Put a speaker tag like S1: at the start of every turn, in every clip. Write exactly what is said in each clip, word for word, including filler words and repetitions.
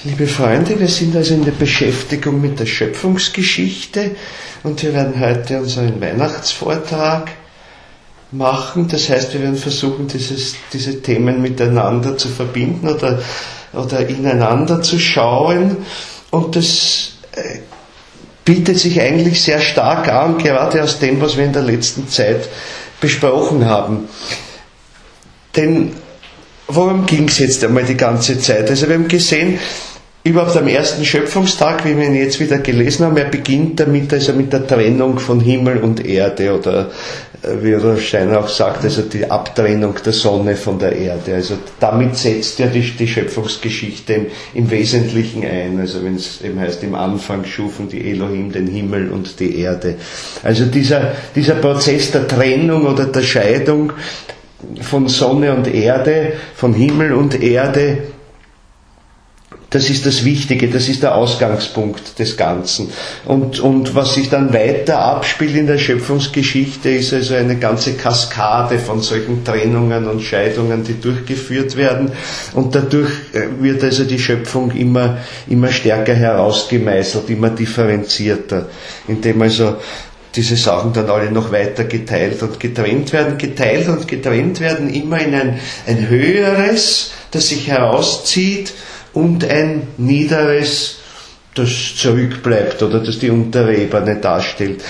S1: Liebe Freunde, wir sind also in der Beschäftigung mit der Schöpfungsgeschichte und wir werden heute unseren Weihnachtsvortrag machen. Das heißt, wir werden versuchen, dieses, diese Themen miteinander zu verbinden oder, oder ineinander zu schauen. Und das äh, bietet sich eigentlich sehr stark an, gerade aus dem, was wir in der letzten Zeit besprochen haben. Denn worum ging es jetzt einmal die ganze Zeit? Also wir haben gesehen, überhaupt am ersten Schöpfungstag, wie wir ihn jetzt wieder gelesen haben, er beginnt damit, also mit der Trennung von Himmel und Erde oder wie der Steiner auch sagt, also die Abtrennung der Sonne von der Erde. Also damit setzt ja die, die Schöpfungsgeschichte im, im Wesentlichen ein. Also wenn es eben heißt, im Anfang schufen die Elohim den Himmel und die Erde. Also dieser, dieser Prozess der Trennung oder der Scheidung von Sonne und Erde, von Himmel und Erde, das ist das Wichtige, das ist der Ausgangspunkt des Ganzen. Und, und was sich dann weiter abspielt in der Schöpfungsgeschichte, ist also eine ganze Kaskade von solchen Trennungen und Scheidungen, die durchgeführt werden. Und dadurch wird also die Schöpfung immer, immer stärker herausgemeißelt, immer differenzierter, indem also diese Sachen dann alle noch weiter geteilt und getrennt werden, geteilt und getrennt werden, immer in ein, ein Höheres, das sich herauszieht, und ein Niederes, das zurückbleibt oder das die untere Ebene darstellt.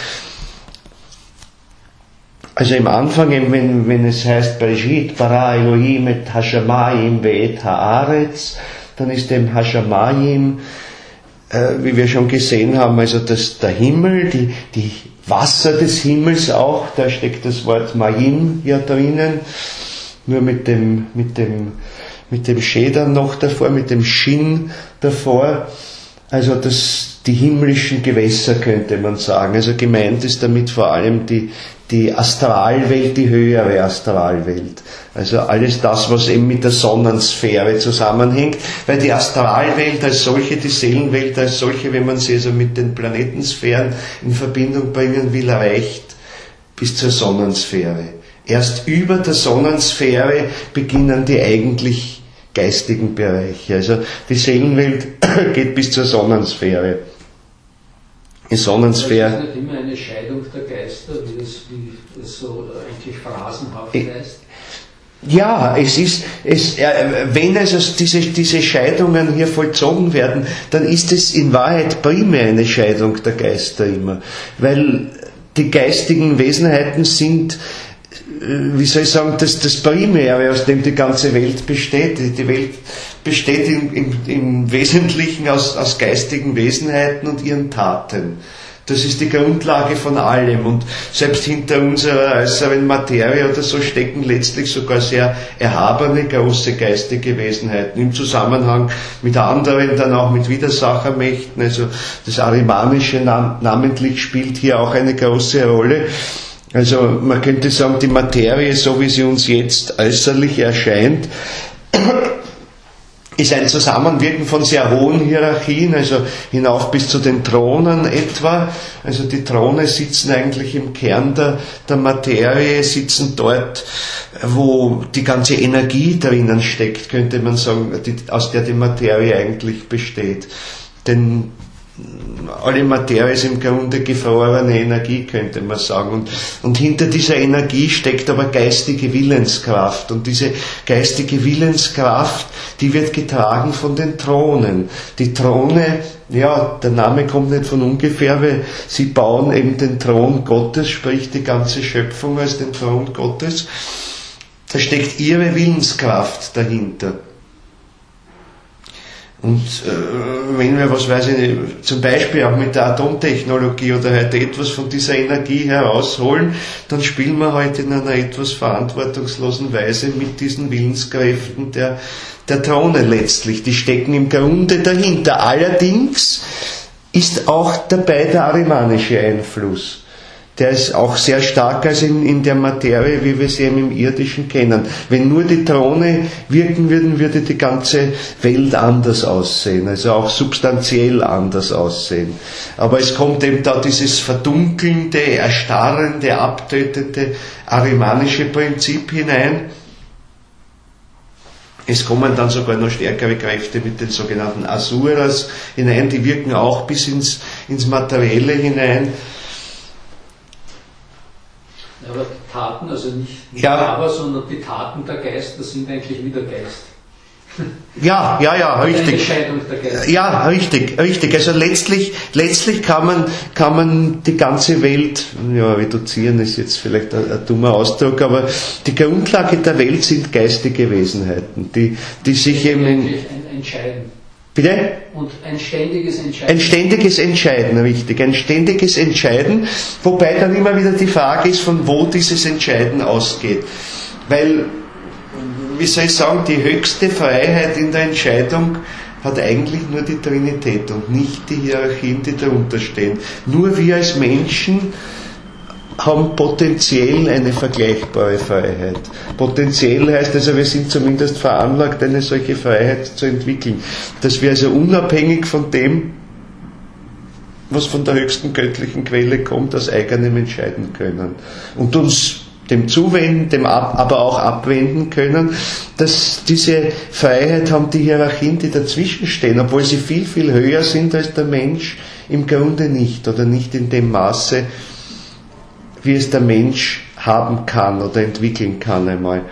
S1: Also im Anfang, wenn, wenn es heißt, Bereshit, bara Elohim et Hashamayim ve'et haaretz, dann ist dem Hashamayim, äh, wie wir schon gesehen haben, also das, der Himmel, die, die Wasser des Himmels auch, da steckt das Wort Mayim ja drinnen, nur mit dem, mit dem, mit dem Schädern noch davor, mit dem Shin davor, also das, die himmlischen Gewässer könnte man sagen. Also gemeint ist damit vor allem die, die Astralwelt, die höhere Astralwelt. Also alles das, was eben mit der Sonnensphäre zusammenhängt, weil die Astralwelt als solche, die Seelenwelt als solche, wenn man sie also mit den Planetensphären in Verbindung bringen will, reicht bis zur Sonnensphäre. Erst über der Sonnensphäre beginnen die eigentlich geistigen Bereiche. Also die Seelenwelt geht bis zur Sonnensphäre. Die Sonnensphäre.
S2: Das ist nicht immer eine Scheidung der Geister, wie es, wie es so eigentlich phrasenhaft heißt?
S1: Ja, es ist, es, wenn also diese, diese Scheidungen hier vollzogen werden, dann ist es in Wahrheit primär eine Scheidung der Geister immer. Weil die geistigen Wesenheiten sind, wie soll ich sagen, das, das Primäre, aus dem die ganze Welt besteht. Die Welt besteht im, im, im Wesentlichen aus, aus geistigen Wesenheiten und ihren Taten. Das ist die Grundlage von allem. Und selbst hinter unserer äußeren Materie oder so stecken letztlich sogar sehr erhabene, große geistige Wesenheiten. Im Zusammenhang mit anderen, dann auch mit Widersachermächten. Also das Arimanische nam- namentlich spielt hier auch eine große Rolle. Also man könnte sagen, die Materie, so wie sie uns jetzt äußerlich erscheint, ist ein Zusammenwirken von sehr hohen Hierarchien, also hinauf bis zu den Thronen etwa. Also die Throne sitzen eigentlich im Kern der, der Materie, sitzen dort, wo die ganze Energie drinnen steckt, könnte man sagen, die, aus der die Materie eigentlich besteht. Denn alle Materie ist im Grunde gefrorene Energie, könnte man sagen. Und, und hinter dieser Energie steckt aber geistige Willenskraft. Und diese geistige Willenskraft, die wird getragen von den Thronen. Die Throne, ja, der Name kommt nicht von ungefähr, weil sie bauen eben den Thron Gottes, sprich die ganze Schöpfung als den Thron Gottes. Da steckt ihre Willenskraft dahinter. Und äh, wenn wir, was weiß ich, zum Beispiel auch mit der Atomtechnologie oder heute etwas von dieser Energie herausholen, dann spielen wir heute in einer etwas verantwortungslosen Weise mit diesen Willenskräften der, der Throne letztlich. Die stecken im Grunde dahinter. Allerdings ist auch dabei der arimanische Einfluss. Der ist auch sehr stark als in, in der Materie, wie wir sie eben im Irdischen kennen. Wenn nur die Throne wirken würden, würde die ganze Welt anders aussehen, also auch substanziell anders aussehen. Aber es kommt eben da dieses verdunkelnde, erstarrende, abtötende arimanische Prinzip hinein. Es kommen dann sogar noch stärkere Kräfte mit den sogenannten Asuras hinein, die wirken auch bis ins, ins Materielle hinein.
S2: Aber Taten, also nicht, nicht
S1: ja.
S2: aber, sondern die Taten der Geister sind eigentlich wie der Geist.
S1: Ja, ja, ja, richtig.
S2: Der
S1: ja, richtig, richtig. Also letztlich, letztlich kann man, kann man die ganze Welt, ja, reduzieren ist jetzt vielleicht ein, ein dummer Ausdruck, aber die Grundlage der Welt sind geistige Wesenheiten, die, die sich eben in,
S2: entscheiden.
S1: Bitte?
S2: Und ein ständiges Entscheiden.
S1: Ein ständiges Entscheiden, richtig. Ein ständiges Entscheiden, wobei dann immer wieder die Frage ist, von wo dieses Entscheiden ausgeht. Weil, wie soll ich sagen, die höchste Freiheit in der Entscheidung hat eigentlich nur die Trinität und nicht die Hierarchien, die darunter stehen. Nur wir als Menschen haben potenziell eine vergleichbare Freiheit. Potenziell heißt also, wir sind zumindest veranlagt, eine solche Freiheit zu entwickeln. Dass wir also unabhängig von dem, was von der höchsten göttlichen Quelle kommt, aus eigenem entscheiden können. Und uns dem zuwenden, dem ab, aber auch abwenden können, dass diese Freiheit haben die Hierarchien, die dazwischen stehen, obwohl sie viel, viel höher sind als der Mensch, im Grunde nicht oder nicht in dem Maße, wie es der Mensch haben kann oder entwickeln kann einmal.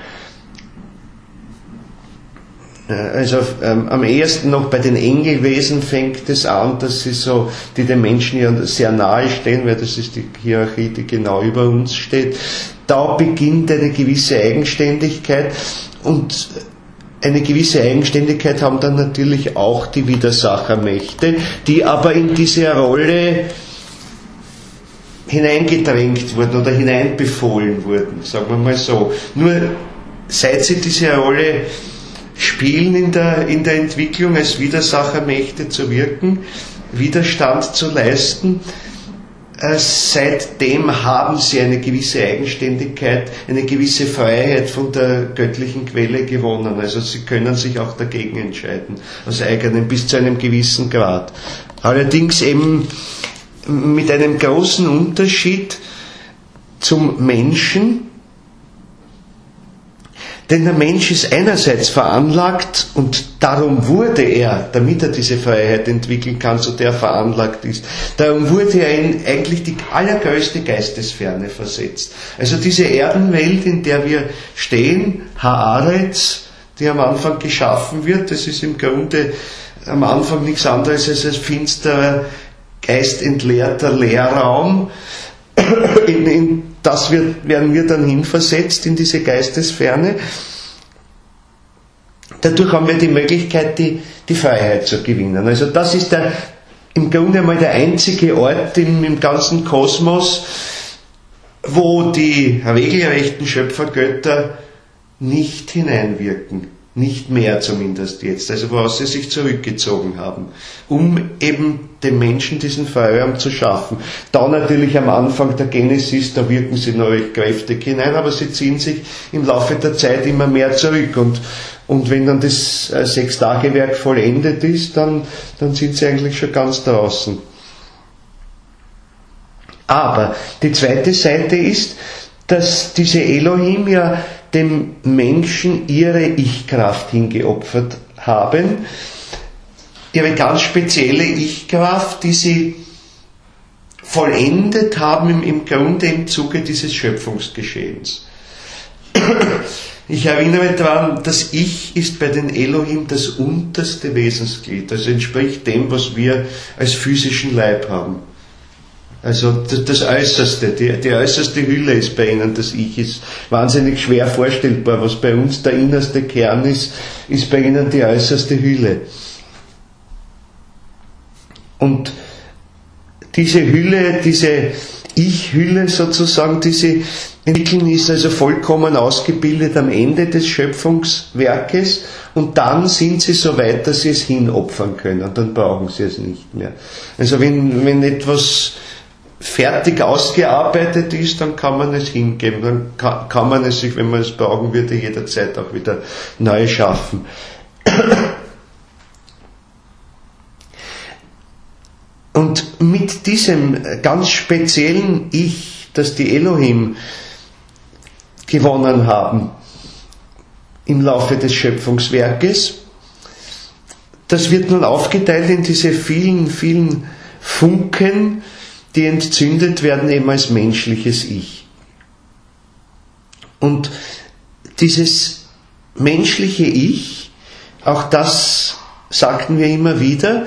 S1: Also ähm, am ehesten noch bei den Engelwesen fängt es an, dass sie so, die den Menschen ja sehr nahe stehen, weil das ist die Hierarchie, die genau über uns steht. Da beginnt eine gewisse Eigenständigkeit und eine gewisse Eigenständigkeit haben dann natürlich auch die Widersachermächte, die aber in diese Rolle hineingedrängt wurden oder hineinbefohlen wurden, sagen wir mal so. Nur seit sie diese Rolle spielen in der, in der Entwicklung, als Widersachermächte zu wirken, Widerstand zu leisten, äh, seitdem haben sie eine gewisse Eigenständigkeit, eine gewisse Freiheit von der göttlichen Quelle gewonnen. Also sie können sich auch dagegen entscheiden, aus eigenem, bis zu einem gewissen Grad. Allerdings eben mit einem großen Unterschied zum Menschen, denn der Mensch ist einerseits veranlagt und darum wurde er, damit er diese Freiheit entwickeln kann, zu der er veranlagt ist, darum wurde er in eigentlich die allergrößte Geistesferne versetzt. Also diese Erdenwelt, in der wir stehen, Haaretz, die am Anfang geschaffen wird, das ist im Grunde am Anfang nichts anderes als ein finsterer, geistentleerter Leerraum, in, in das wird, werden wir dann hinversetzt in diese Geistesferne. Dadurch haben wir die Möglichkeit, die, die Freiheit zu gewinnen. Also das ist der, im Grunde einmal der einzige Ort im, im ganzen Kosmos, wo die regelrechten Schöpfergötter nicht hineinwirken. Nicht mehr zumindest jetzt, also woraus sie sich zurückgezogen haben, um eben dem Menschen diesen Freiraum zu schaffen. Da natürlich am Anfang der Genesis, da wirken sie noch recht kräftig hinein, aber sie ziehen sich im Laufe der Zeit immer mehr zurück und, und wenn dann das äh, Sechstagewerk vollendet ist, dann, dann sind sie eigentlich schon ganz draußen. Aber die zweite Seite ist, dass diese Elohim ja dem Menschen ihre Ich-Kraft hingeopfert haben, ihre ganz spezielle Ich-Kraft, die sie vollendet haben im, im Grunde im Zuge dieses Schöpfungsgeschehens. Ich erinnere daran, das Ich ist bei den Elohim das unterste Wesensglied, also entspricht dem, was wir als physischen Leib haben. Also das, das Äußerste, die, die äußerste Hülle ist bei ihnen, das Ich ist wahnsinnig schwer vorstellbar. Was bei uns der innerste Kern ist, ist bei ihnen die äußerste Hülle. Und diese Hülle, diese Ich-Hülle sozusagen, die sie entwickeln, ist also vollkommen ausgebildet am Ende des Schöpfungswerkes und dann sind sie so weit, dass sie es hinopfern können. Dann brauchen sie es nicht mehr. Also wenn, wenn etwas fertig ausgearbeitet ist, dann kann man es hingeben, dann kann, kann man es sich, wenn man es brauchen würde, jederzeit auch wieder neu schaffen. Und mit diesem ganz speziellen Ich, das die Elohim gewonnen haben, im Laufe des Schöpfungswerkes. Das wird nun aufgeteilt in diese vielen, vielen Funken, die entzündet werden eben als menschliches Ich. Und dieses menschliche Ich, auch das sagten wir immer wieder,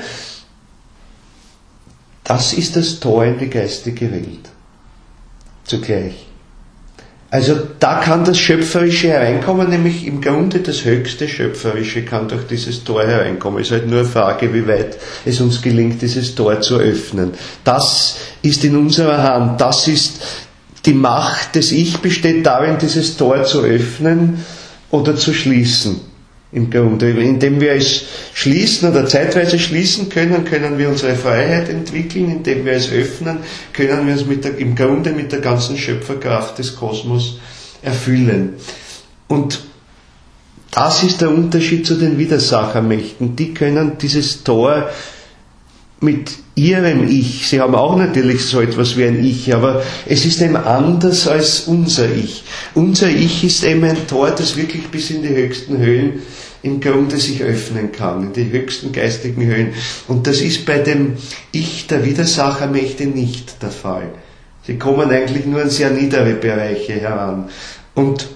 S1: das ist das Tor in die geistige Welt. Zugleich. Also da kann das Schöpferische hereinkommen, nämlich im Grunde das höchste Schöpferische kann durch dieses Tor hereinkommen. Es ist halt nur eine Frage, wie weit es uns gelingt, dieses Tor zu öffnen. Das ist in unserer Hand, das ist die Macht des Ich, besteht darin, dieses Tor zu öffnen oder zu schließen. Im Grunde, indem wir es schließen oder zeitweise schließen können, können wir unsere Freiheit entwickeln. Indem wir es öffnen, können wir uns mit der, im Grunde mit der ganzen Schöpferkraft des Kosmos erfüllen. Und das ist der Unterschied zu den Widersachermächten. Die können dieses Tor mit ihrem Ich, sie haben auch natürlich so etwas wie ein Ich, aber es ist eben anders als unser Ich. Unser Ich ist eben ein Tor, das wirklich bis in die höchsten Höhen im Grunde sich öffnen kann, in die höchsten geistigen Höhen. Und das ist bei dem Ich der Widersachermächte nicht der Fall. Sie kommen eigentlich nur an sehr niedere Bereiche heran. Und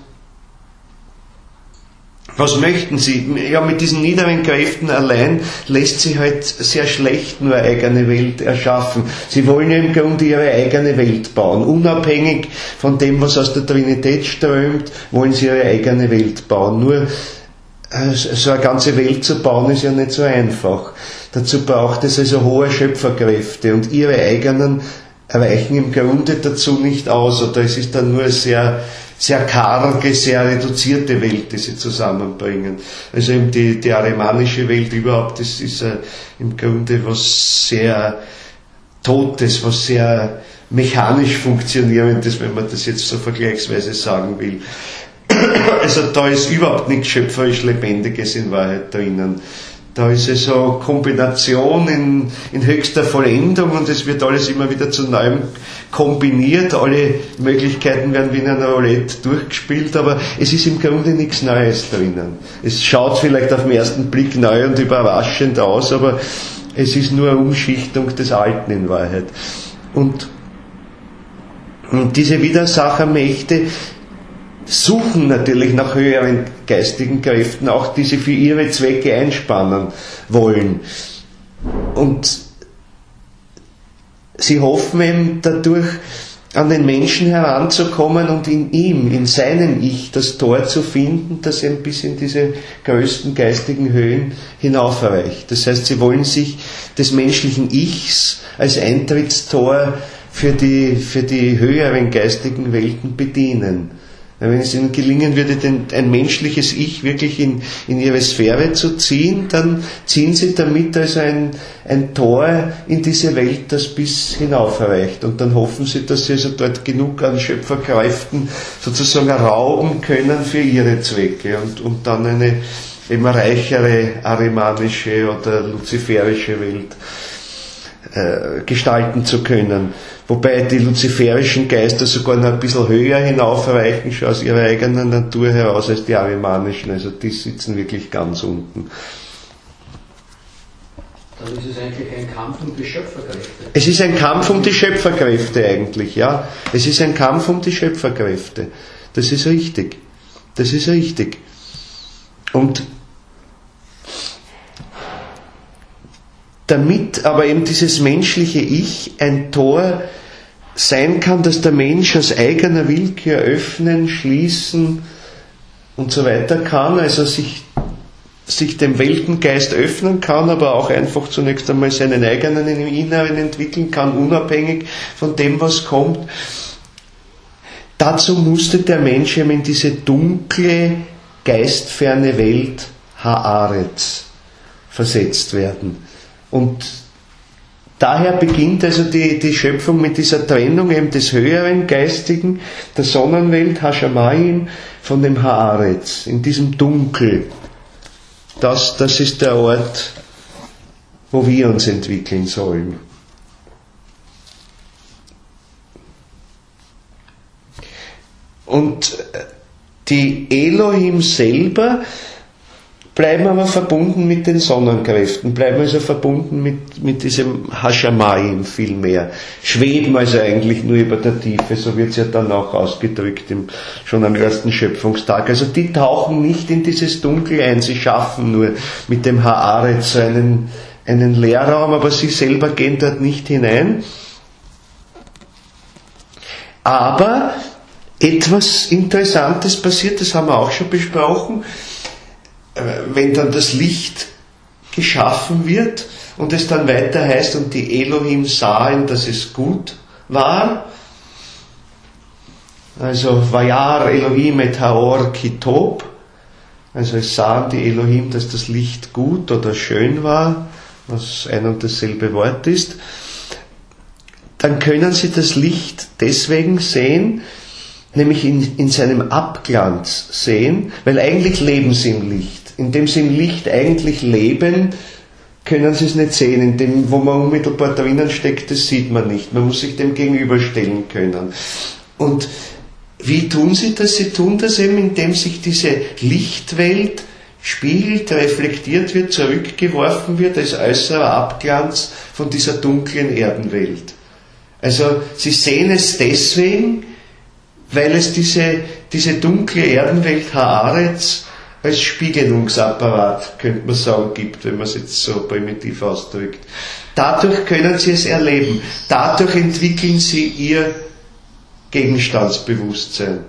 S1: was möchten sie? Ja, mit diesen niederen Kräften allein lässt sich halt sehr schlecht nur eine eigene Welt erschaffen. Sie wollen ja im Grunde ihre eigene Welt bauen. Unabhängig von dem, was aus der Trinität strömt, wollen sie ihre eigene Welt bauen. Nur so eine ganze Welt zu bauen ist ja nicht so einfach. Dazu braucht es also hohe Schöpferkräfte und ihre eigenen reichen im Grunde dazu nicht aus. Oder es ist dann nur eine sehr sehr karge, sehr reduzierte Welt, die sie zusammenbringen. Also eben die, die arimanische Welt überhaupt, das ist äh, im Grunde was sehr Totes, was sehr mechanisch Funktionierendes, wenn man das jetzt so vergleichsweise sagen will. Also da ist überhaupt nichts schöpferisch Lebendiges in Wahrheit drinnen. Da ist es so Kombination in, in höchster Vollendung und es wird alles immer wieder zu Neuem kombiniert. Alle Möglichkeiten werden wie in einer Roulette durchgespielt, aber es ist im Grunde nichts Neues drinnen. Es schaut vielleicht auf den ersten Blick neu und überraschend aus, aber es ist nur eine Umschichtung des Alten in Wahrheit. Und, und diese Widersachermächte suchen natürlich nach höheren geistigen Kräften, auch die sie für ihre Zwecke einspannen wollen. Und sie hoffen eben dadurch an den Menschen heranzukommen und in ihm, in seinem Ich, das Tor zu finden, das eben bis in diese größten geistigen Höhen hinaufreicht. Das heißt, sie wollen sich des menschlichen Ichs als Eintrittstor für die, für die höheren geistigen Welten bedienen. Wenn es ihnen gelingen würde, den, ein menschliches Ich wirklich in, in ihre Sphäre zu ziehen, dann ziehen sie damit also ein, ein Tor in diese Welt, das bis hinaufreicht. Und dann hoffen sie, dass sie also dort genug an Schöpferkräften sozusagen rauben können für ihre Zwecke und, und dann eine immer reichere arimanische oder luziferische Welt äh, gestalten zu können. Wobei die luziferischen Geister sogar noch ein bisschen höher hinaufreichen, schon aus ihrer eigenen Natur heraus, als die arimanischen. Also die sitzen wirklich ganz unten.
S2: Dann ist es eigentlich ein Kampf um die Schöpferkräfte.
S1: Es ist ein Kampf um die Schöpferkräfte eigentlich, ja. Es ist ein Kampf um die Schöpferkräfte. Das ist richtig. Das ist richtig. Und damit aber eben dieses menschliche Ich ein Tor sein kann, dass der Mensch aus eigener Willkür öffnen, schließen und so weiter kann, also sich, sich dem Weltengeist öffnen kann, aber auch einfach zunächst einmal seinen eigenen im Inneren entwickeln kann, unabhängig von dem, was kommt. Dazu musste der Mensch eben in diese dunkle, geistferne Welt Haaretz versetzt werden. Und daher beginnt also die, die Schöpfung mit dieser Trennung eben des höheren Geistigen, der Sonnenwelt, Hashamayim, von dem Haaretz, in diesem Dunkel. Das, das ist der Ort, wo wir uns entwickeln sollen. Und Die Elohim selber bleiben aber verbunden mit den Sonnenkräften, bleiben also verbunden mit, mit diesem Hashamayim viel mehr, schweben also eigentlich nur über der Tiefe, so wird es ja dann auch ausgedrückt im, schon am ersten Schöpfungstag. Also die tauchen nicht in dieses Dunkel ein, sie schaffen nur mit dem Haaretz so einen, einen Leerraum, aber sie selber gehen dort nicht hinein. Aber etwas Interessantes passiert, das haben wir auch schon besprochen, wenn dann das Licht geschaffen wird und es dann weiter heißt, und die Elohim sahen, dass es gut war, also Vayar Elohim et Haor Kitob, also es sahen die Elohim, dass das Licht gut oder schön war, was ein und dasselbe Wort ist, dann können sie das Licht deswegen sehen, nämlich in, in seinem Abglanz sehen, weil eigentlich leben sie im Licht. Indem sie im Licht eigentlich leben, können sie es nicht sehen. In dem, wo man unmittelbar drinnen steckt, das sieht man nicht. Man muss sich dem gegenüberstellen können. Und wie tun sie das? Sie tun das eben, indem sich diese Lichtwelt spiegelt, reflektiert wird, zurückgeworfen wird als äußerer Abglanz von dieser dunklen Erdenwelt. Also sie sehen es deswegen, weil es diese, diese dunkle Erdenwelt Haaretz als Spiegelungsapparat, könnte man sagen, gibt, wenn man es jetzt so primitiv ausdrückt. Dadurch können sie es erleben. Dadurch entwickeln sie ihr Gegenstandsbewusstsein.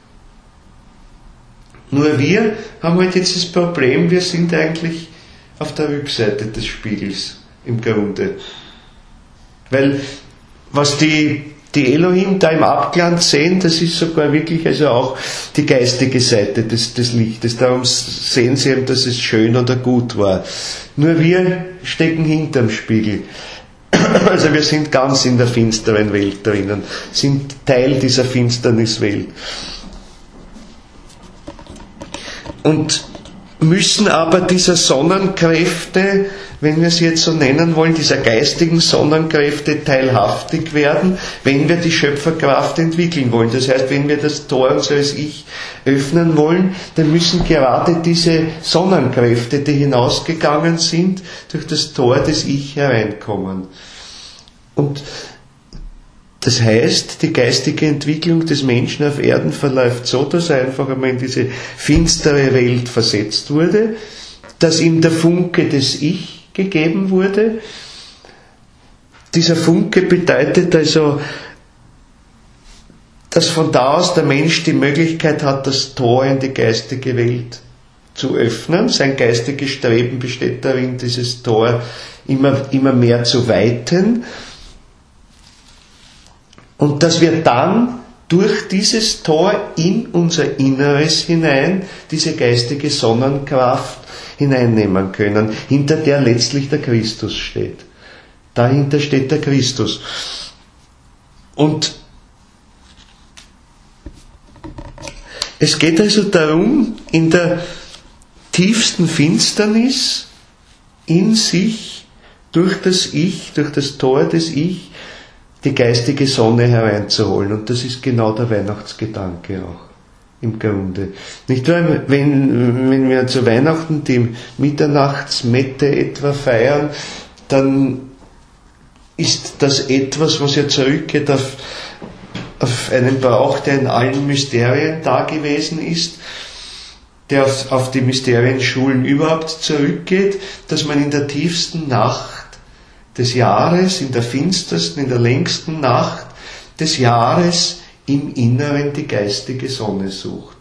S1: Nur wir haben halt jetzt das Problem, wir sind eigentlich auf der Rückseite des Spiegels im Grunde. Weil was die Die Elohim da im Abglanz sehen, das ist sogar wirklich also auch die geistige Seite des, des Lichtes. Darum sehen sie eben, dass es schön oder gut war. Nur wir stecken hinterm Spiegel. Also wir sind ganz in der finsteren Welt drinnen, sind Teil dieser Finsterniswelt. Und müssen aber dieser Sonnenkräfte, wenn wir sie jetzt so nennen wollen, dieser geistigen Sonnenkräfte teilhaftig werden, wenn wir die Schöpferkraft entwickeln wollen. Das heißt, wenn wir das Tor unseres Ich öffnen wollen, dann müssen gerade diese Sonnenkräfte, die hinausgegangen sind, durch das Tor des Ich hereinkommen. Und das heißt, die geistige Entwicklung des Menschen auf Erden verläuft so, dass er einfach einmal in diese finstere Welt versetzt wurde, dass ihm der Funke des Ich gegeben wurde. Dieser Funke bedeutet also, dass von da aus der Mensch die Möglichkeit hat, das Tor in die geistige Welt zu öffnen. Sein geistiges Streben besteht darin, dieses Tor immer, immer mehr zu weiten. Und dass wir dann durch dieses Tor in unser Inneres hinein diese geistige Sonnenkraft hineinnehmen können, hinter der letztlich der Christus steht. Dahinter steht der Christus. Und es geht also darum, in der tiefsten Finsternis in sich, durch das Ich, durch das Tor des Ich, die geistige Sonne hereinzuholen. Und das ist genau der Weihnachtsgedanke auch im Grunde. Nicht wahr? Wenn, wenn wir zu Weihnachten die Mitternachtsmette etwa feiern, dann ist das etwas, was ja zurückgeht auf, auf einen Brauch, der in allen Mysterien da gewesen ist, der auf, auf die Mysterienschulen überhaupt zurückgeht, dass man in der tiefsten Nacht des Jahres, in der finstersten, in der längsten Nacht des Jahres im Inneren die geistige Sonne sucht.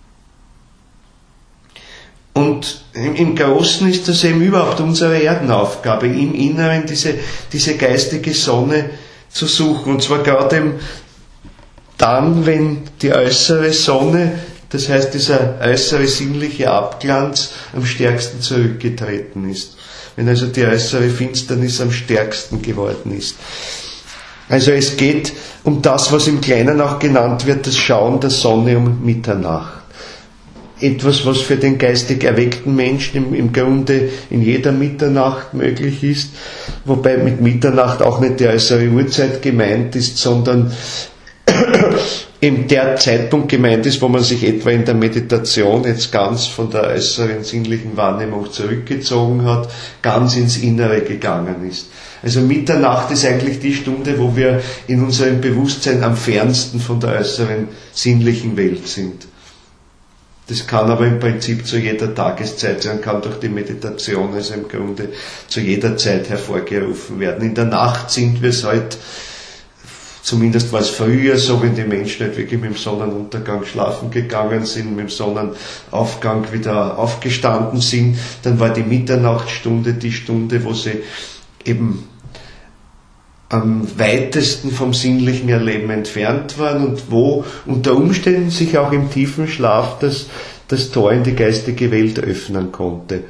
S1: Und im Großen ist das eben überhaupt unsere Erdenaufgabe, im Inneren diese, diese geistige Sonne zu suchen. Und zwar gerade eben dann, wenn die äußere Sonne, das heißt dieser äußere sinnliche Abglanz, am stärksten zurückgetreten ist. Wenn also die äußere Finsternis am stärksten geworden ist. Also es geht um das, was im Kleinen auch genannt wird, das Schauen der Sonne um Mitternacht. Etwas, was für den geistig erweckten Menschen im, im Grunde in jeder Mitternacht möglich ist, wobei mit Mitternacht auch nicht die äußere Uhrzeit gemeint ist, sondern eben der Zeitpunkt gemeint ist, wo man sich etwa in der Meditation jetzt ganz von der äußeren sinnlichen Wahrnehmung zurückgezogen hat, ganz ins Innere gegangen ist. Also Mitternacht ist eigentlich die Stunde, wo wir in unserem Bewusstsein am fernsten von der äußeren sinnlichen Welt sind. Das kann aber im Prinzip zu jeder Tageszeit sein, kann durch die Meditation also im Grunde zu jeder Zeit hervorgerufen werden. In der Nacht sind wir es halt, zumindest war es früher so, wenn die Menschen nicht wirklich mit dem Sonnenuntergang schlafen gegangen sind, mit dem Sonnenaufgang wieder aufgestanden sind, dann war die Mitternachtstunde die Stunde, wo sie eben am weitesten vom sinnlichen Erleben entfernt waren und wo unter Umständen sich auch im tiefen Schlaf das, das Tor in die geistige Welt öffnen konnte.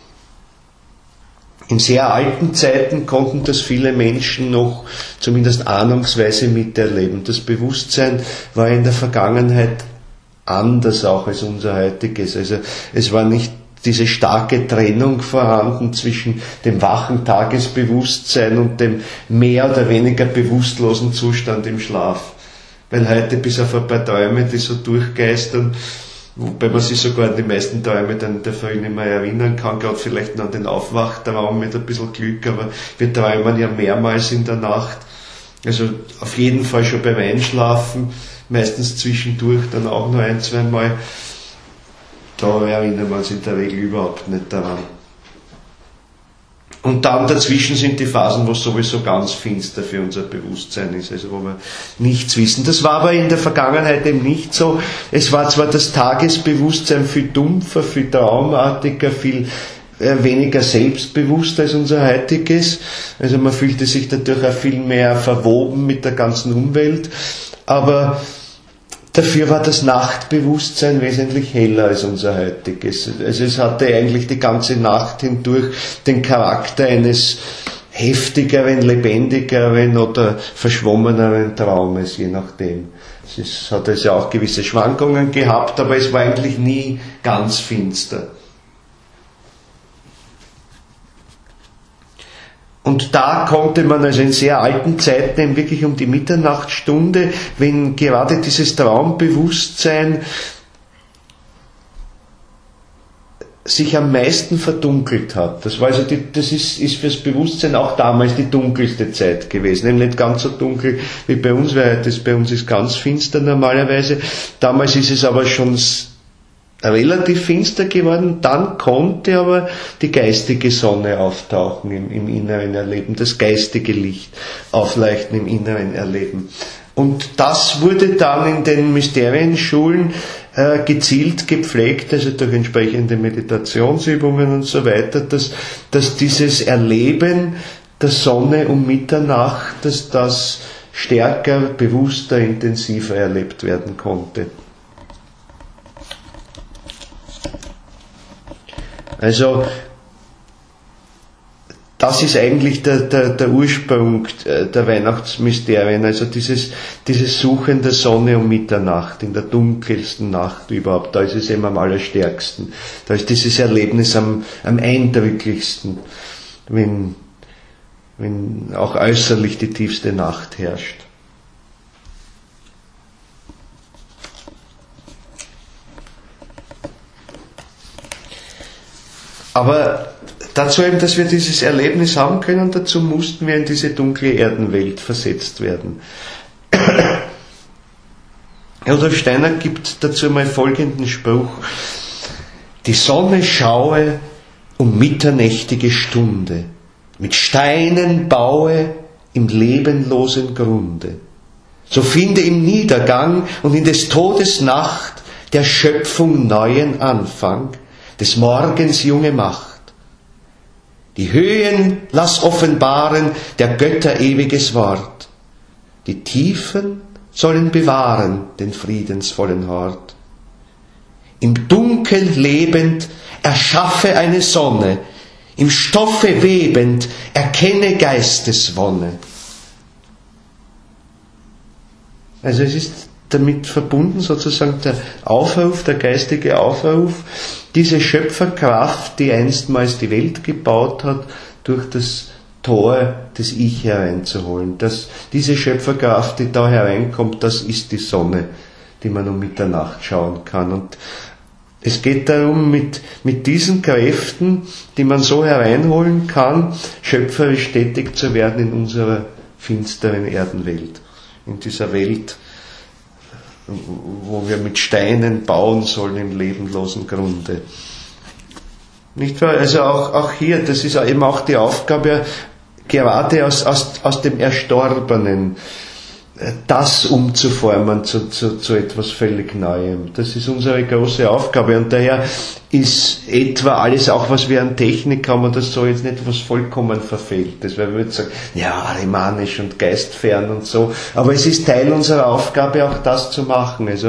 S1: In sehr alten Zeiten konnten das viele Menschen noch zumindest ahnungsweise miterleben. Das Bewusstsein war in der Vergangenheit anders auch als unser heutiges. Also es war nicht diese starke Trennung vorhanden zwischen dem wachen Tagesbewusstsein und dem mehr oder weniger bewusstlosen Zustand im Schlaf. Weil heute bis auf ein paar Träume, die so durchgeistern, wobei man sich sogar an die meisten Träume dann in der Früh nicht mehr erinnern kann, gerade vielleicht an den Aufwachtraum mit ein bisschen Glück, aber wir träumen ja mehrmals in der Nacht. Also auf jeden Fall schon beim Einschlafen, meistens zwischendurch dann auch noch ein, zwei Mal. Da erinnern wir uns in der Regel überhaupt nicht daran. Und dann dazwischen sind die Phasen, wo es sowieso ganz finster für unser Bewusstsein ist, also wo wir nichts wissen. Das war aber in der Vergangenheit eben nicht so. Es war zwar das Tagesbewusstsein viel dumpfer, viel traumartiger, viel äh, weniger selbstbewusst als unser heutiges. Also man fühlte sich dadurch auch viel mehr verwoben mit der ganzen Umwelt. Aber dafür war das Nachtbewusstsein wesentlich heller als unser heutiges. Also es hatte eigentlich die ganze Nacht hindurch den Charakter eines heftigeren, lebendigeren oder verschwommeneren Traumes, je nachdem. Es hat also auch gewisse Schwankungen gehabt, aber es war eigentlich nie ganz finster. Und da konnte man also in sehr alten Zeiten eben wirklich um die Mitternachtsstunde, wenn gerade dieses Traumbewusstsein sich am meisten verdunkelt hat. Das war also die, das ist, ist fürs Bewusstsein auch damals die dunkelste Zeit gewesen. Eben nicht ganz so dunkel wie bei uns, weil das bei uns ist ganz finster normalerweise. Damals ist es aber schon relativ finster geworden, dann konnte aber die geistige Sonne auftauchen im, im inneren Erleben, das geistige Licht aufleuchten im inneren Erleben. Und das wurde dann in den Mysterienschulen äh, gezielt gepflegt, also durch entsprechende Meditationsübungen und so weiter, dass, dass dieses Erleben der Sonne um Mitternacht, dass das stärker, bewusster, intensiver erlebt werden konnte. Also das ist eigentlich der, der, der Ursprung der Weihnachtsmysterien, also dieses, dieses Suchen der Sonne um Mitternacht, in der dunkelsten Nacht überhaupt, da ist es eben am allerstärksten. Da ist dieses Erlebnis am, am eindrücklichsten, wenn, wenn auch äußerlich die tiefste Nacht herrscht. Aber dazu eben, dass wir dieses Erlebnis haben können, dazu mussten wir in diese dunkle Erdenwelt versetzt werden. Rudolf Steiner gibt dazu mal folgenden Spruch: Die Sonne schaue um mitternächtige Stunde, mit Steinen baue im lebenlosen Grunde. So finde im Niedergang und in des Todes Nacht der Schöpfung neuen Anfang, des Morgens junge Macht. Die Höhen lass offenbaren der Götter ewiges Wort. Die Tiefen sollen bewahren den friedensvollen Hort. Im Dunkel lebend erschaffe eine Sonne, im Stoffe webend erkenne Geisteswonne. Also es ist damit verbunden sozusagen der Aufruf, der geistige Aufruf, diese Schöpferkraft, die einstmals die Welt gebaut hat, durch das Tor des Ich hereinzuholen. Das, diese Schöpferkraft, die da hereinkommt, das ist die Sonne, die man um Mitternacht schauen kann. Und es geht darum, mit, mit diesen Kräften, die man so hereinholen kann, schöpferisch tätig zu werden in unserer finsteren Erdenwelt. In dieser Welt, wo wir mit Steinen bauen sollen im lebenlosen Grunde. Nicht wahr? Also auch, auch hier, das ist eben auch die Aufgabe, gerade aus, aus, aus dem Erstorbenen, das umzuformen zu, zu, zu etwas völlig Neuem. Das ist unsere große Aufgabe und daher ist etwa alles, auch was wir an Technik haben, und das soll jetzt nicht was vollkommen Verfehltes, weil wir würden sagen, ja, arimanisch und geistfern und so, aber es ist Teil unserer Aufgabe, auch das zu machen. Also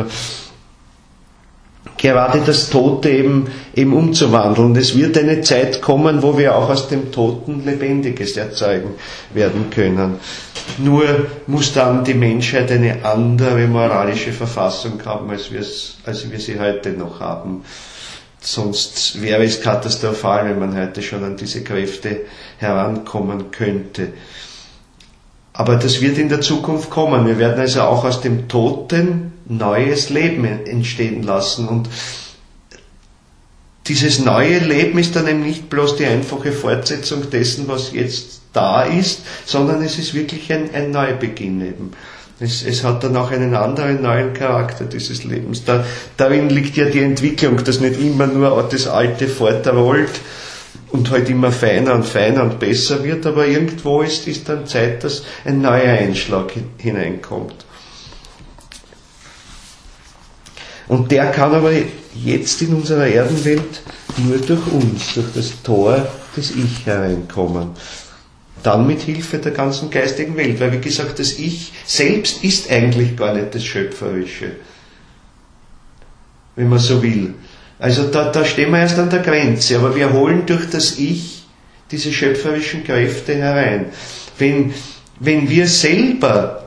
S1: gerade das Tote eben, eben umzuwandeln. Es wird eine Zeit kommen, wo wir auch aus dem Toten Lebendiges erzeugen werden können. Nur muss dann die Menschheit eine andere moralische Verfassung haben, als wir, es, als wir sie heute noch haben. Sonst wäre es katastrophal, wenn man heute schon an diese Kräfte herankommen könnte. Aber das wird in der Zukunft kommen. Wir werden also auch aus dem Toten neues Leben entstehen lassen. Und dieses neue Leben ist dann eben nicht bloß die einfache Fortsetzung dessen, was jetzt da ist, sondern es ist wirklich ein, ein Neubeginn eben. Es, es hat dann auch einen anderen neuen Charakter dieses Lebens. Da, darin liegt ja die Entwicklung, dass nicht immer nur das Alte fortrollt und halt immer feiner und feiner und besser wird, aber irgendwo ist, ist dann Zeit, dass ein neuer Einschlag hineinkommt. Und der kann aber jetzt in unserer Erdenwelt nur durch uns, durch das Tor des Ich hereinkommen. Dann mit Hilfe der ganzen geistigen Welt, weil wie gesagt, das Ich selbst ist eigentlich gar nicht das Schöpferische, wenn man so will. Also da, da stehen wir erst an der Grenze, aber wir holen durch das Ich diese schöpferischen Kräfte herein. Wenn, wenn wir selber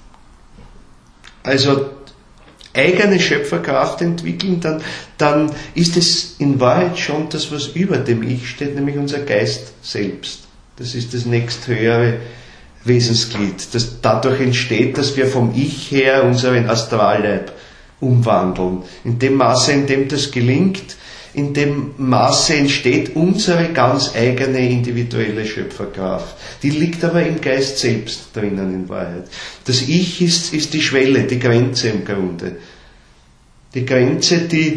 S1: also eigene Schöpferkraft entwickeln, dann, dann ist es in Wahrheit schon das, was über dem Ich steht, nämlich unser Geist selbst. Das ist das nächsthöhere Wesensglied, das dadurch entsteht, dass wir vom Ich her unseren Astralleib umwandeln. In dem Maße, in dem das gelingt, in dem Maße entsteht unsere ganz eigene individuelle Schöpferkraft. Die liegt aber im Geist selbst drinnen in Wahrheit. Das Ich ist, ist die Schwelle, die Grenze im Grunde. Die Grenze, die,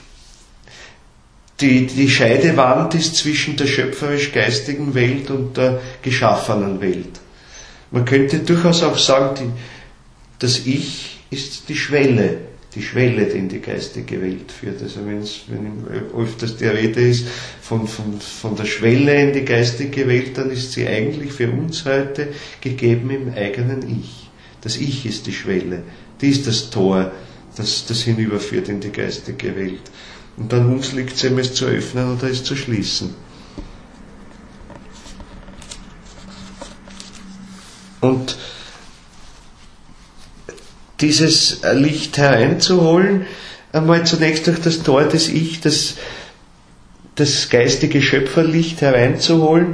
S1: die, die Scheidewand ist zwischen der schöpferisch-geistigen Welt und der geschaffenen Welt. Man könnte durchaus auch sagen, die, das Ich ist die Schwelle, die Schwelle, die in die geistige Welt führt. Also wenn's, wenn öfters die Rede ist von, von, von der Schwelle in die geistige Welt, dann ist sie eigentlich für uns heute gegeben im eigenen Ich. Das Ich ist die Schwelle, die ist das Tor, das, das hinüberführt in die geistige Welt. Und an uns liegt es eben, es zu öffnen oder es zu schließen. Und dieses Licht hereinzuholen, einmal zunächst durch das Tor des Ich, das, das geistige Schöpferlicht hereinzuholen,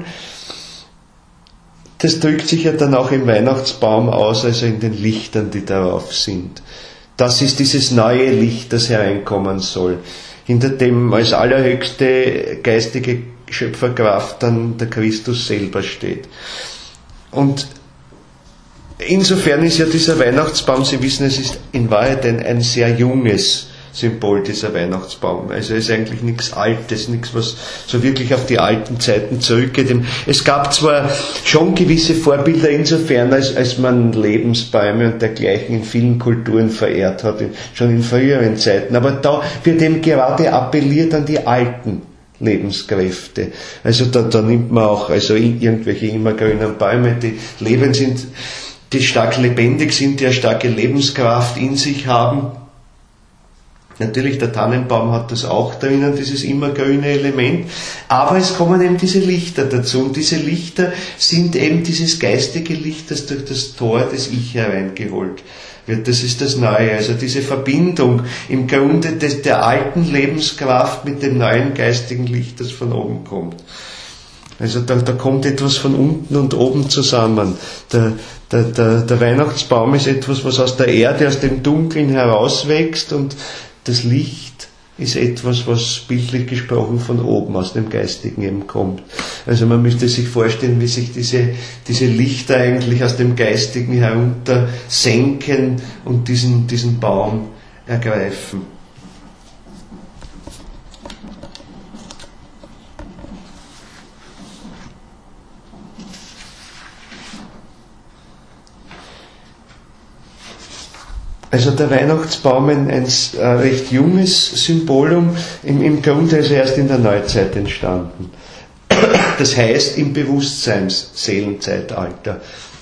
S1: das drückt sich ja dann auch im Weihnachtsbaum aus, also in den Lichtern, die darauf sind. Das ist dieses neue Licht, das hereinkommen soll, hinter dem als allerhöchste geistige Schöpferkraft dann der Christus selber steht. Und insofern ist ja dieser Weihnachtsbaum, Sie wissen, es ist in Wahrheit ein, ein sehr junges Symbol, dieser Weihnachtsbaum. Also es ist eigentlich nichts Altes, nichts, was so wirklich auf die alten Zeiten zurückgeht. Es gab zwar schon gewisse Vorbilder insofern, als, als man Lebensbäume und dergleichen in vielen Kulturen verehrt hat, schon in früheren Zeiten, aber da wird eben gerade appelliert an die alten Lebenskräfte. Also da, da nimmt man auch also irgendwelche immergrünen Bäume, die lebend sind, die stark lebendig sind, die eine starke Lebenskraft in sich haben. Natürlich, der Tannenbaum hat das auch drinnen, dieses immergrüne Element, aber es kommen eben diese Lichter dazu und diese Lichter sind eben dieses geistige Licht, das durch das Tor des Ich hereingeholt wird. Das ist das Neue, also diese Verbindung im Grunde des, der alten Lebenskraft mit dem neuen geistigen Licht, das von oben kommt. Also da, da kommt etwas von unten und oben zusammen. Der, der, der, der Weihnachtsbaum ist etwas, was aus der Erde, aus dem Dunkeln herauswächst, und das Licht ist etwas, was bildlich gesprochen von oben, aus dem Geistigen eben kommt. Also man müsste sich vorstellen, wie sich diese, diese Lichter eigentlich aus dem Geistigen herunter senken und diesen, diesen Baum ergreifen. Also der Weihnachtsbaum ein, ein äh, recht junges Symbolum, im, im Grunde also erst in der Neuzeit entstanden. Das heißt im Bewusstseins-Seelenzeitalter.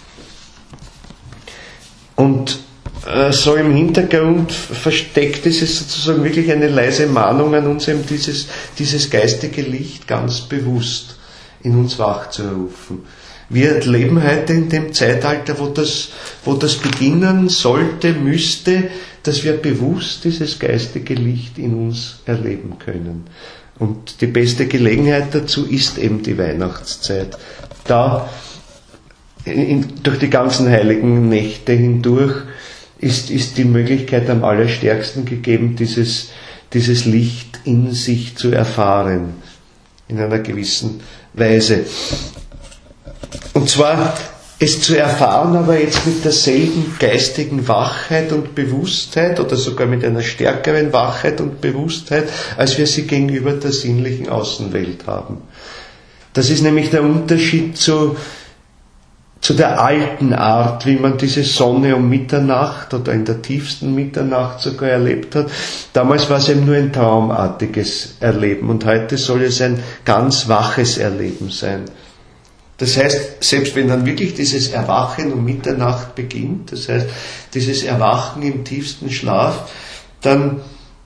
S1: Und äh, so im Hintergrund versteckt ist es sozusagen wirklich eine leise Mahnung an uns, eben dieses, dieses geistige Licht ganz bewusst in uns wachzurufen. Wir leben heute in dem Zeitalter, wo das, wo das beginnen sollte, müsste, dass wir bewusst dieses geistige Licht in uns erleben können. Und die beste Gelegenheit dazu ist eben die Weihnachtszeit. Da, in, durch die ganzen heiligen Nächte hindurch, ist, ist die Möglichkeit am allerstärksten gegeben, dieses, dieses Licht in sich zu erfahren, in einer gewissen Weise. Und zwar es zu erfahren, aber jetzt mit derselben geistigen Wachheit und Bewusstheit oder sogar mit einer stärkeren Wachheit und Bewusstheit, als wir sie gegenüber der sinnlichen Außenwelt haben. Das ist nämlich der Unterschied zu, zu der alten Art, wie man diese Sonne um Mitternacht oder in der tiefsten Mitternacht sogar erlebt hat. Damals war es eben nur ein traumartiges Erleben, und heute soll es ein ganz waches Erleben sein. Das heißt, selbst wenn dann wirklich dieses Erwachen um Mitternacht beginnt, das heißt, dieses Erwachen im tiefsten Schlaf, dann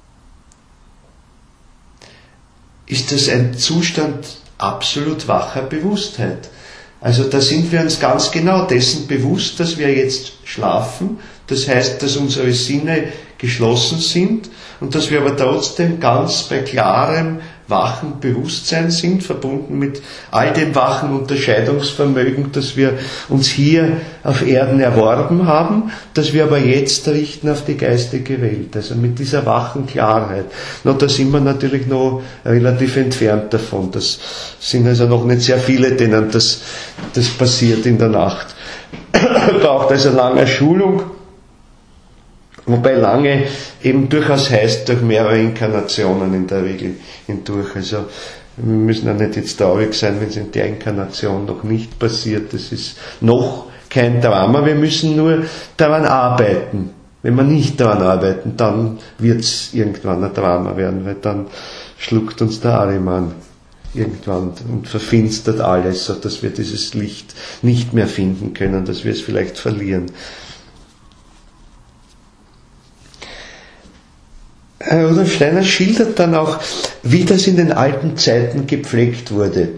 S1: ist das ein Zustand absolut wacher Bewusstheit. Also da sind wir uns ganz genau dessen bewusst, dass wir jetzt schlafen, das heißt, dass unsere Sinne geschlossen sind und dass wir aber trotzdem ganz bei klarem, wachen Bewusstsein sind, verbunden mit all dem wachen Unterscheidungsvermögen, das wir uns hier auf Erden erworben haben, das wir aber jetzt richten auf die geistige Welt, also mit dieser wachen Klarheit. Noch da sind wir natürlich noch relativ entfernt davon. Das sind also noch nicht sehr viele, denen das, das passiert in der Nacht. Braucht also lange Schulung, wobei lange eben durchaus heißt, durch mehrere Inkarnationen in der Regel hindurch. Also wir müssen ja nicht jetzt traurig sein, wenn es in der Inkarnation noch nicht passiert. Das ist noch kein Drama, wir müssen nur daran arbeiten. Wenn wir nicht daran arbeiten, dann wird es irgendwann ein Drama werden, weil dann schluckt uns der Ahriman irgendwann und verfinstert alles, sodass wir dieses Licht nicht mehr finden können, dass wir es vielleicht verlieren. Rudolf Steiner schildert dann auch, wie das in den alten Zeiten gepflegt wurde.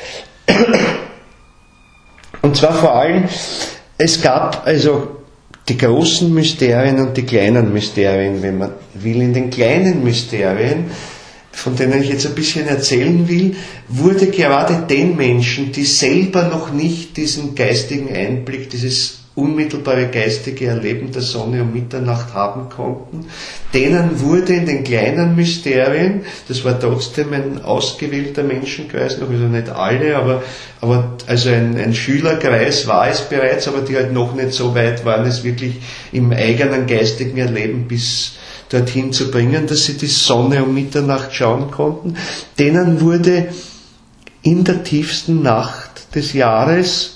S1: Und zwar vor allem, es gab also die großen Mysterien und die kleinen Mysterien, wenn man will. In den kleinen Mysterien, von denen ich jetzt ein bisschen erzählen will, wurde gerade den Menschen, die selber noch nicht diesen geistigen Einblick, dieses unmittelbare geistige Erleben der Sonne um Mitternacht haben konnten, denen wurde in den kleinen Mysterien, das war trotzdem ein ausgewählter Menschenkreis, noch also nicht alle, aber, aber also ein, ein Schülerkreis war es bereits, aber die halt noch nicht so weit waren, es wirklich im eigenen geistigen Erleben bis dorthin zu bringen, dass sie die Sonne um Mitternacht schauen konnten, denen wurde in der tiefsten Nacht des Jahres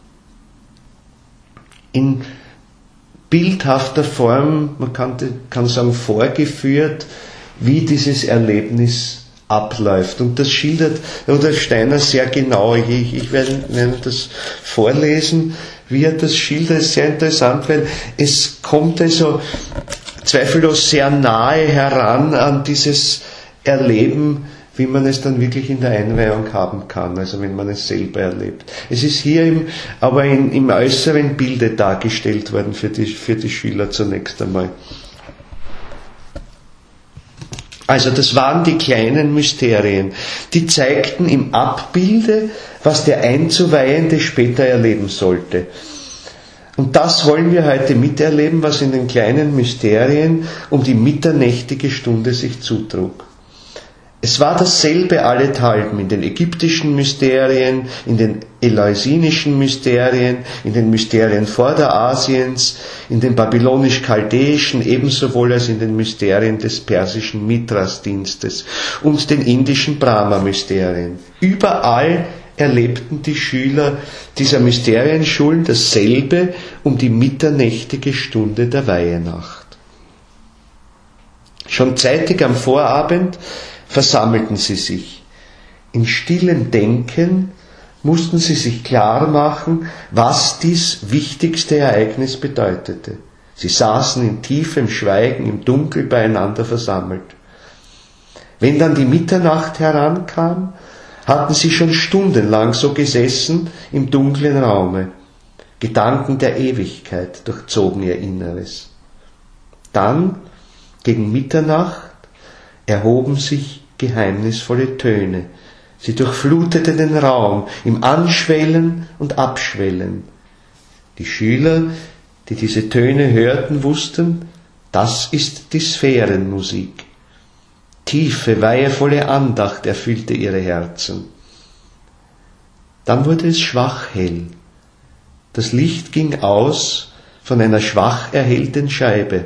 S1: in bildhafter Form, man kann, kann sagen, vorgeführt, wie dieses Erlebnis abläuft. Und das schildert Rudolf Steiner sehr genau. Ich, ich werde, werde das vorlesen, wie er das schildert. Das ist sehr interessant, weil es kommt also zweifellos sehr nahe heran an dieses Erleben, wie man es dann wirklich in der Einweihung haben kann, also wenn man es selber erlebt. Es ist hier im, aber in, im äußeren Bilde dargestellt worden für die, für die Schüler zunächst einmal. Also das waren die kleinen Mysterien. Die zeigten im Abbilde, was der Einzuweihende später erleben sollte. Und das wollen wir heute miterleben, was in den kleinen Mysterien um die mitternächtige Stunde sich zutrug. Es war dasselbe allenthalben in den ägyptischen Mysterien, in den eleusinischen Mysterien, in den Mysterien Vorderasiens, in den babylonisch-chaldäischen, ebenso wohl als in den Mysterien des persischen Mithras-Dienstes und den indischen Brahma-Mysterien. Überall erlebten die Schüler dieser Mysterienschulen dasselbe um die mitternächtige Stunde der Weihenacht. Schon zeitig am Vorabend versammelten sie sich. In stillem Denken mussten sie sich klar machen, was dies wichtigste Ereignis bedeutete. Sie saßen in tiefem Schweigen im Dunkel beieinander versammelt. Wenn dann die Mitternacht herankam, hatten sie schon stundenlang so gesessen im dunklen Raume. Gedanken der Ewigkeit durchzogen ihr Inneres. Dann, gegen Mitternacht, erhoben sich geheimnisvolle Töne. Sie durchfluteten den Raum im Anschwellen und Abschwellen. Die Schüler, die diese Töne hörten, wussten, das ist die Sphärenmusik. Tiefe, weihevolle Andacht erfüllte ihre Herzen. Dann wurde es schwach hell. Das Licht ging aus von einer schwach erhellten Scheibe.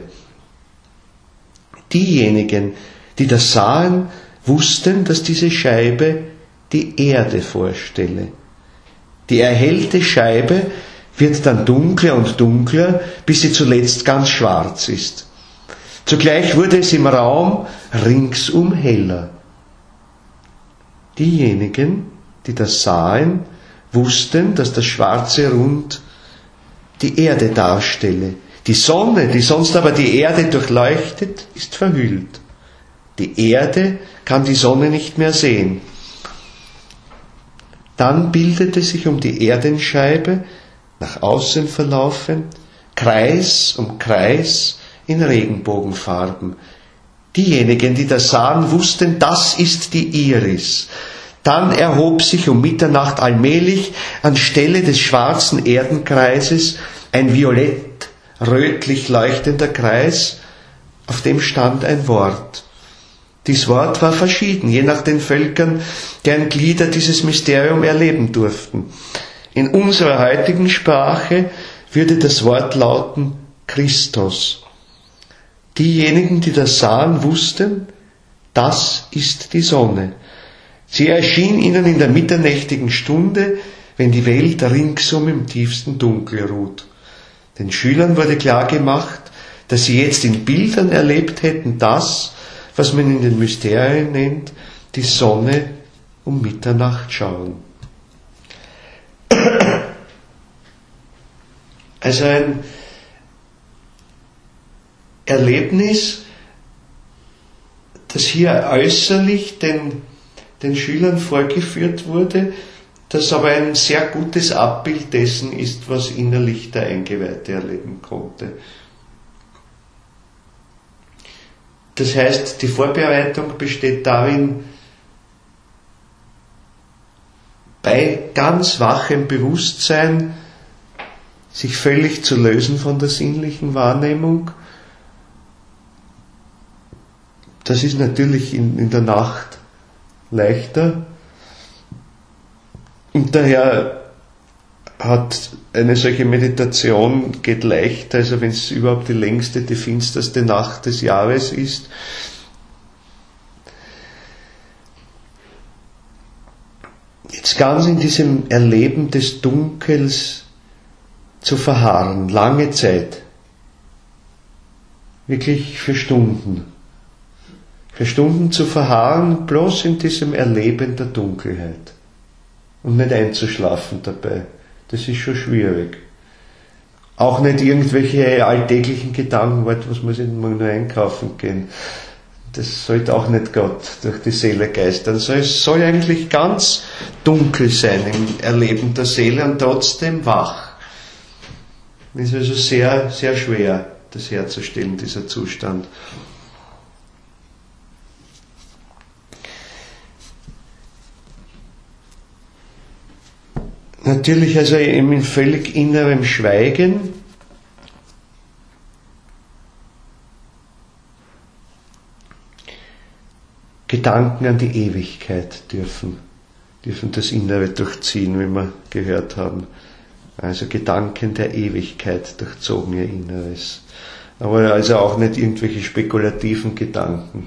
S1: Diejenigen, die das sahen, wussten, dass diese Scheibe die Erde vorstelle. Die erhellte Scheibe wird dann dunkler und dunkler, bis sie zuletzt ganz schwarz ist. Zugleich wurde es im Raum ringsum heller. Diejenigen, die das sahen, wussten, dass das schwarze Rund die Erde darstelle. Die Sonne, die sonst aber die Erde durchleuchtet, ist verhüllt. Die Erde kann die Sonne nicht mehr sehen. Dann bildete sich um die Erdenscheibe, nach außen verlaufend, Kreis um Kreis in Regenbogenfarben. Diejenigen, die das sahen, wussten, das ist die Iris. Dann erhob sich um Mitternacht allmählich anstelle des schwarzen Erdenkreises ein violett, rötlich leuchtender Kreis, auf dem stand ein Wort. Dies Wort war verschieden, je nach den Völkern, deren Glieder dieses Mysterium erleben durften. In unserer heutigen Sprache würde das Wort lauten Christos. Diejenigen, die das sahen, wussten, das ist die Sonne. Sie erschien ihnen in der mitternächtigen Stunde, wenn die Welt ringsum im tiefsten Dunkel ruht. Den Schülern wurde klar gemacht, dass sie jetzt in Bildern erlebt hätten das, was man in den Mysterien nennt, die Sonne um Mitternacht schauen. Also ein Erlebnis, das hier äußerlich den, den Schülern vorgeführt wurde, das aber ein sehr gutes Abbild dessen ist, was innerlich der Eingeweihte erleben konnte. Das heißt, die Vorbereitung besteht darin, bei ganz wachem Bewusstsein sich völlig zu lösen von der sinnlichen Wahrnehmung. Das ist natürlich in, in der Nacht leichter. Und daher hat eine solche Meditation geht leichter, also wenn es überhaupt die längste, die finsterste Nacht des Jahres ist. Jetzt ganz in diesem Erleben des Dunkels zu verharren, lange Zeit, wirklich für Stunden, für Stunden zu verharren, bloß in diesem Erleben der Dunkelheit und nicht einzuschlafen dabei. Das ist schon schwierig. Auch nicht irgendwelche alltäglichen Gedanken, was muss ich denn mal nur einkaufen gehen. Das sollte auch nicht Gott durch die Seele geistern. Also es soll eigentlich ganz dunkel sein im Erleben der Seele und trotzdem wach. Es ist also sehr, sehr schwer, das herzustellen, dieser Zustand. natürlich also eben in völlig innerem Schweigen. Gedanken an die Ewigkeit dürfen, dürfen das Innere durchziehen, wie wir gehört haben. Also Gedanken der Ewigkeit durchzogen ihr Inneres. Aber also auch nicht irgendwelche spekulativen Gedanken.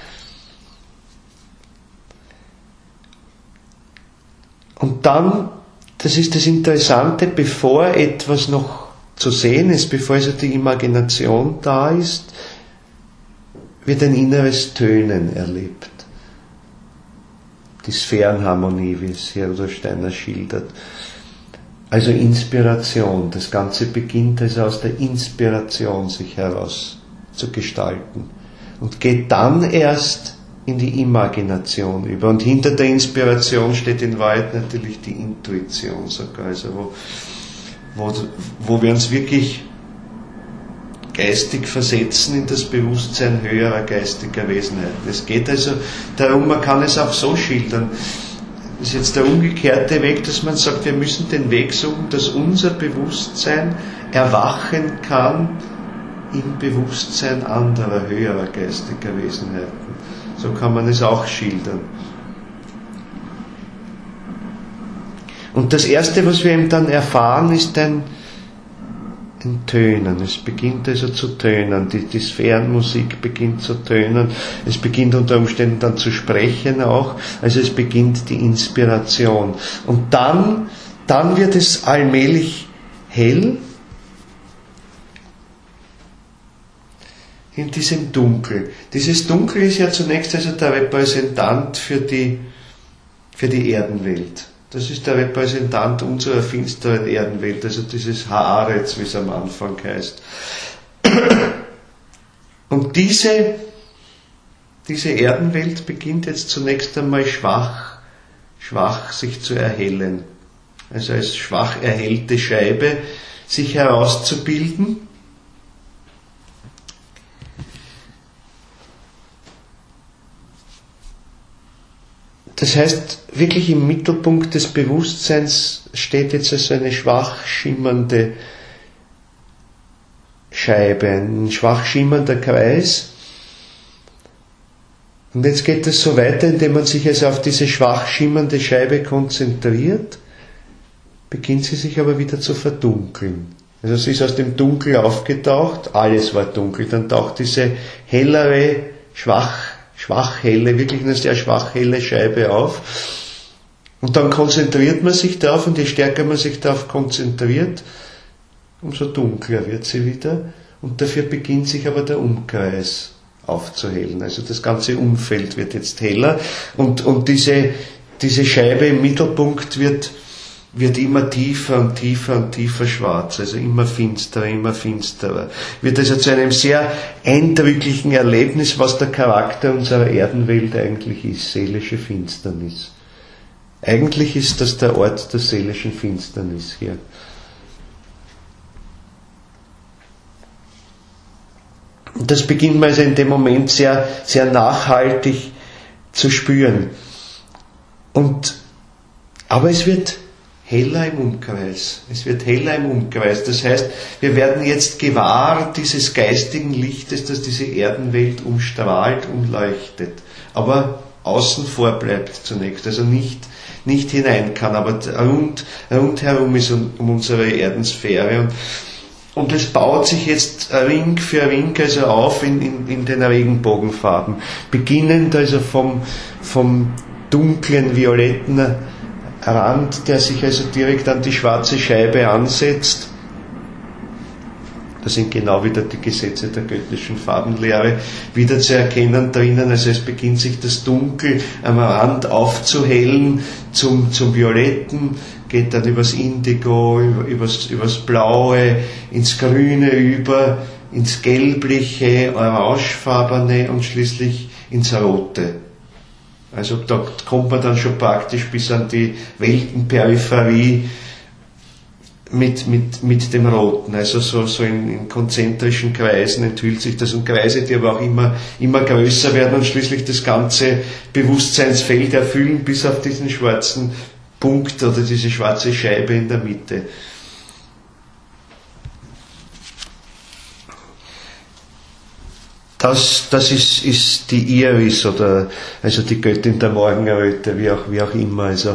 S1: Und dann, das ist das Interessante, bevor etwas noch zu sehen ist, bevor also die Imagination da ist, wird ein inneres Tönen erlebt. Die Sphärenharmonie, wie es hier Rudolf Steiner schildert. Also Inspiration. Das Ganze beginnt also aus der Inspiration sich heraus zu gestalten und geht dann erst in die Imagination über. Und hinter der Inspiration steht in Wahrheit natürlich die Intuition sogar, also wo, wo, wo wir uns wirklich geistig versetzen in das Bewusstsein höherer geistiger Wesenheiten. Es geht also darum, man kann es auch so schildern. Das ist jetzt der umgekehrte Weg, dass man sagt, wir müssen den Weg suchen, dass unser Bewusstsein erwachen kann im Bewusstsein anderer höherer geistiger Wesenheiten. So kann man es auch schildern. Und das Erste, was wir eben dann erfahren, ist ein ein Tönen. Es beginnt also zu tönen. Die, die Sphärenmusik beginnt zu tönen. Es beginnt unter Umständen dann zu sprechen auch. Also es beginnt die Inspiration. Und dann, dann wird es allmählich hell in diesem Dunkel. Dieses Dunkel ist ja zunächst also der Repräsentant für die, für die Erdenwelt. Das ist der Repräsentant unserer finsteren Erdenwelt, also dieses Haaretz, wie es am Anfang heißt. Und diese, diese Erdenwelt beginnt jetzt zunächst einmal schwach, schwach sich zu erhellen. Also als schwach erhellte Scheibe sich herauszubilden. Das heißt, wirklich im Mittelpunkt des Bewusstseins steht jetzt also eine schwach schimmernde Scheibe, ein schwach schimmernder Kreis. Und jetzt geht es so weiter, indem man sich also auf diese schwach schimmernde Scheibe konzentriert, beginnt sie sich aber wieder zu verdunkeln. Also sie ist aus dem Dunkel aufgetaucht, alles war dunkel, dann taucht diese hellere, schwach schwach helle, wirklich eine sehr schwach helle Scheibe auf. Und dann konzentriert man sich darauf, und je stärker man sich darauf konzentriert, umso dunkler wird sie wieder. Und dafür beginnt sich aber der Umkreis aufzuhellen. Also das ganze Umfeld wird jetzt heller, und, und diese, diese Scheibe im Mittelpunkt wird, wird immer tiefer und tiefer und tiefer schwarz, also immer finsterer, immer finsterer. Wird also zu einem sehr eindrücklichen Erlebnis, was der Charakter unserer Erdenwelt eigentlich ist, seelische Finsternis. Eigentlich ist das der Ort der seelischen Finsternis hier. Und das beginnt man also in dem Moment sehr, sehr nachhaltig zu spüren. Und, aber es wird heller im Umkreis. Es wird heller im Umkreis. Das heißt, wir werden jetzt gewahr dieses geistigen Lichtes, das diese Erdenwelt umstrahlt und leuchtet. Aber außen vor bleibt zunächst. Also nicht, nicht hinein kann, aber rund, rundherum ist um, um unsere Erdensphäre. Und, und es baut sich jetzt Ring für Ring also auf in, in, in den Regenbogenfarben. Beginnend also vom, vom dunklen, violetten Rand, der sich also direkt an die schwarze Scheibe ansetzt. Da sind genau wieder die Gesetze der göttlichen Farbenlehre wieder zu erkennen drinnen. Also es beginnt sich das Dunkel am Rand aufzuhellen zum, zum Violetten, geht dann übers Indigo, übers, übers Blaue, ins Grüne über, ins Gelbliche, Orangefarbene und schließlich ins Rote. Also da kommt man dann schon praktisch bis an die Weltenperipherie mit, mit, mit dem Roten. Also so, so in, in konzentrischen Kreisen enthüllt sich das, und Kreise, die aber auch immer, immer größer werden und schließlich das ganze Bewusstseinsfeld erfüllen, bis auf diesen schwarzen Punkt oder diese schwarze Scheibe in der Mitte. Das, das ist, ist die Iris oder also die Göttin der Morgenröte, wie auch, wie auch immer. Also,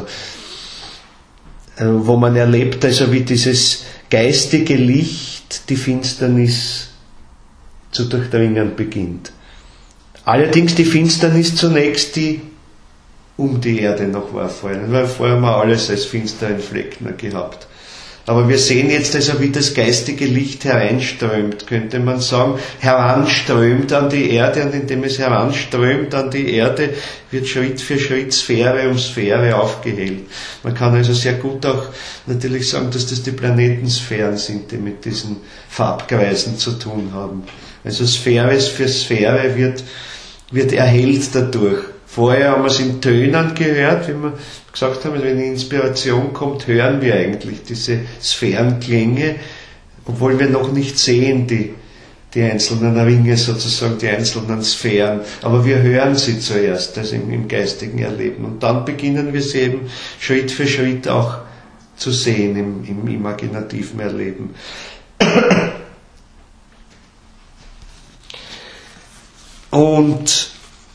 S1: wo man erlebt, also wie dieses geistige Licht die Finsternis zu durchdringen beginnt. Allerdings die Finsternis zunächst, die um die Erde noch war vorhin, weil vorher haben wir alles als finsteren Flecken gehabt. Aber wir sehen jetzt also, wie das geistige Licht hereinströmt, könnte man sagen, heranströmt an die Erde, und indem es heranströmt an die Erde, wird Schritt für Schritt Sphäre um Sphäre aufgehellt. Man kann also sehr gut auch natürlich sagen, dass das die Planetensphären sind, die mit diesen Farbkreisen zu tun haben. Also Sphäre für Sphäre wird, wird erhellt dadurch. Vorher haben wir es in Tönen gehört, wie wir gesagt haben, wenn die Inspiration kommt, hören wir eigentlich diese Sphärenklänge, obwohl wir noch nicht sehen, die, die einzelnen Ringe sozusagen, die einzelnen Sphären. Aber wir hören sie zuerst, also im, im geistigen Erleben. Und dann beginnen wir sie eben Schritt für Schritt auch zu sehen im, im imaginativen Erleben. Und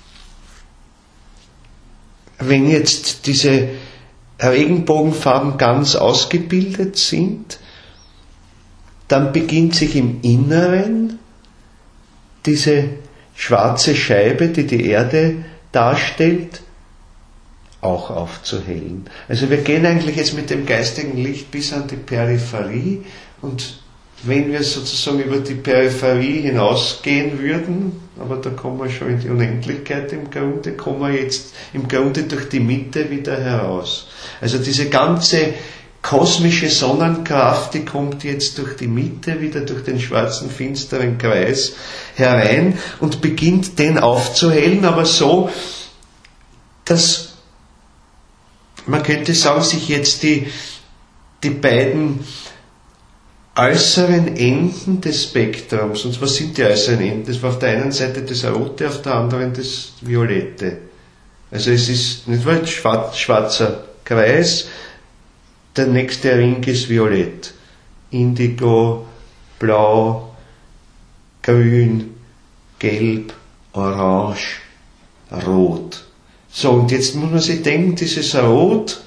S1: wenn jetzt diese Regenbogenfarben ganz ausgebildet sind, dann beginnt sich im Inneren diese schwarze Scheibe, die die Erde darstellt, auch aufzuhellen. Also wir gehen eigentlich jetzt mit dem geistigen Licht bis an die Peripherie, und wenn wir sozusagen über die Peripherie hinausgehen würden, aber da kommen wir schon in die Unendlichkeit im Grunde, kommen wir jetzt im Grunde durch die Mitte wieder heraus. Also diese ganze kosmische Sonnenkraft, die kommt jetzt durch die Mitte, wieder durch den schwarzen, finsteren Kreis herein und beginnt den aufzuhellen, aber so, dass man könnte sagen, sich jetzt die, die beiden äußeren Enden des Spektrums, und was sind die äußeren Enden? Das war auf der einen Seite das Rote, auf der anderen das Violette. Also es ist nicht wahr, ein schwarzer Kreis, der nächste Ring ist Violett. Indigo, Blau, Grün, Gelb, Orange, Rot. So, und jetzt muss man sich denken, dieses Rot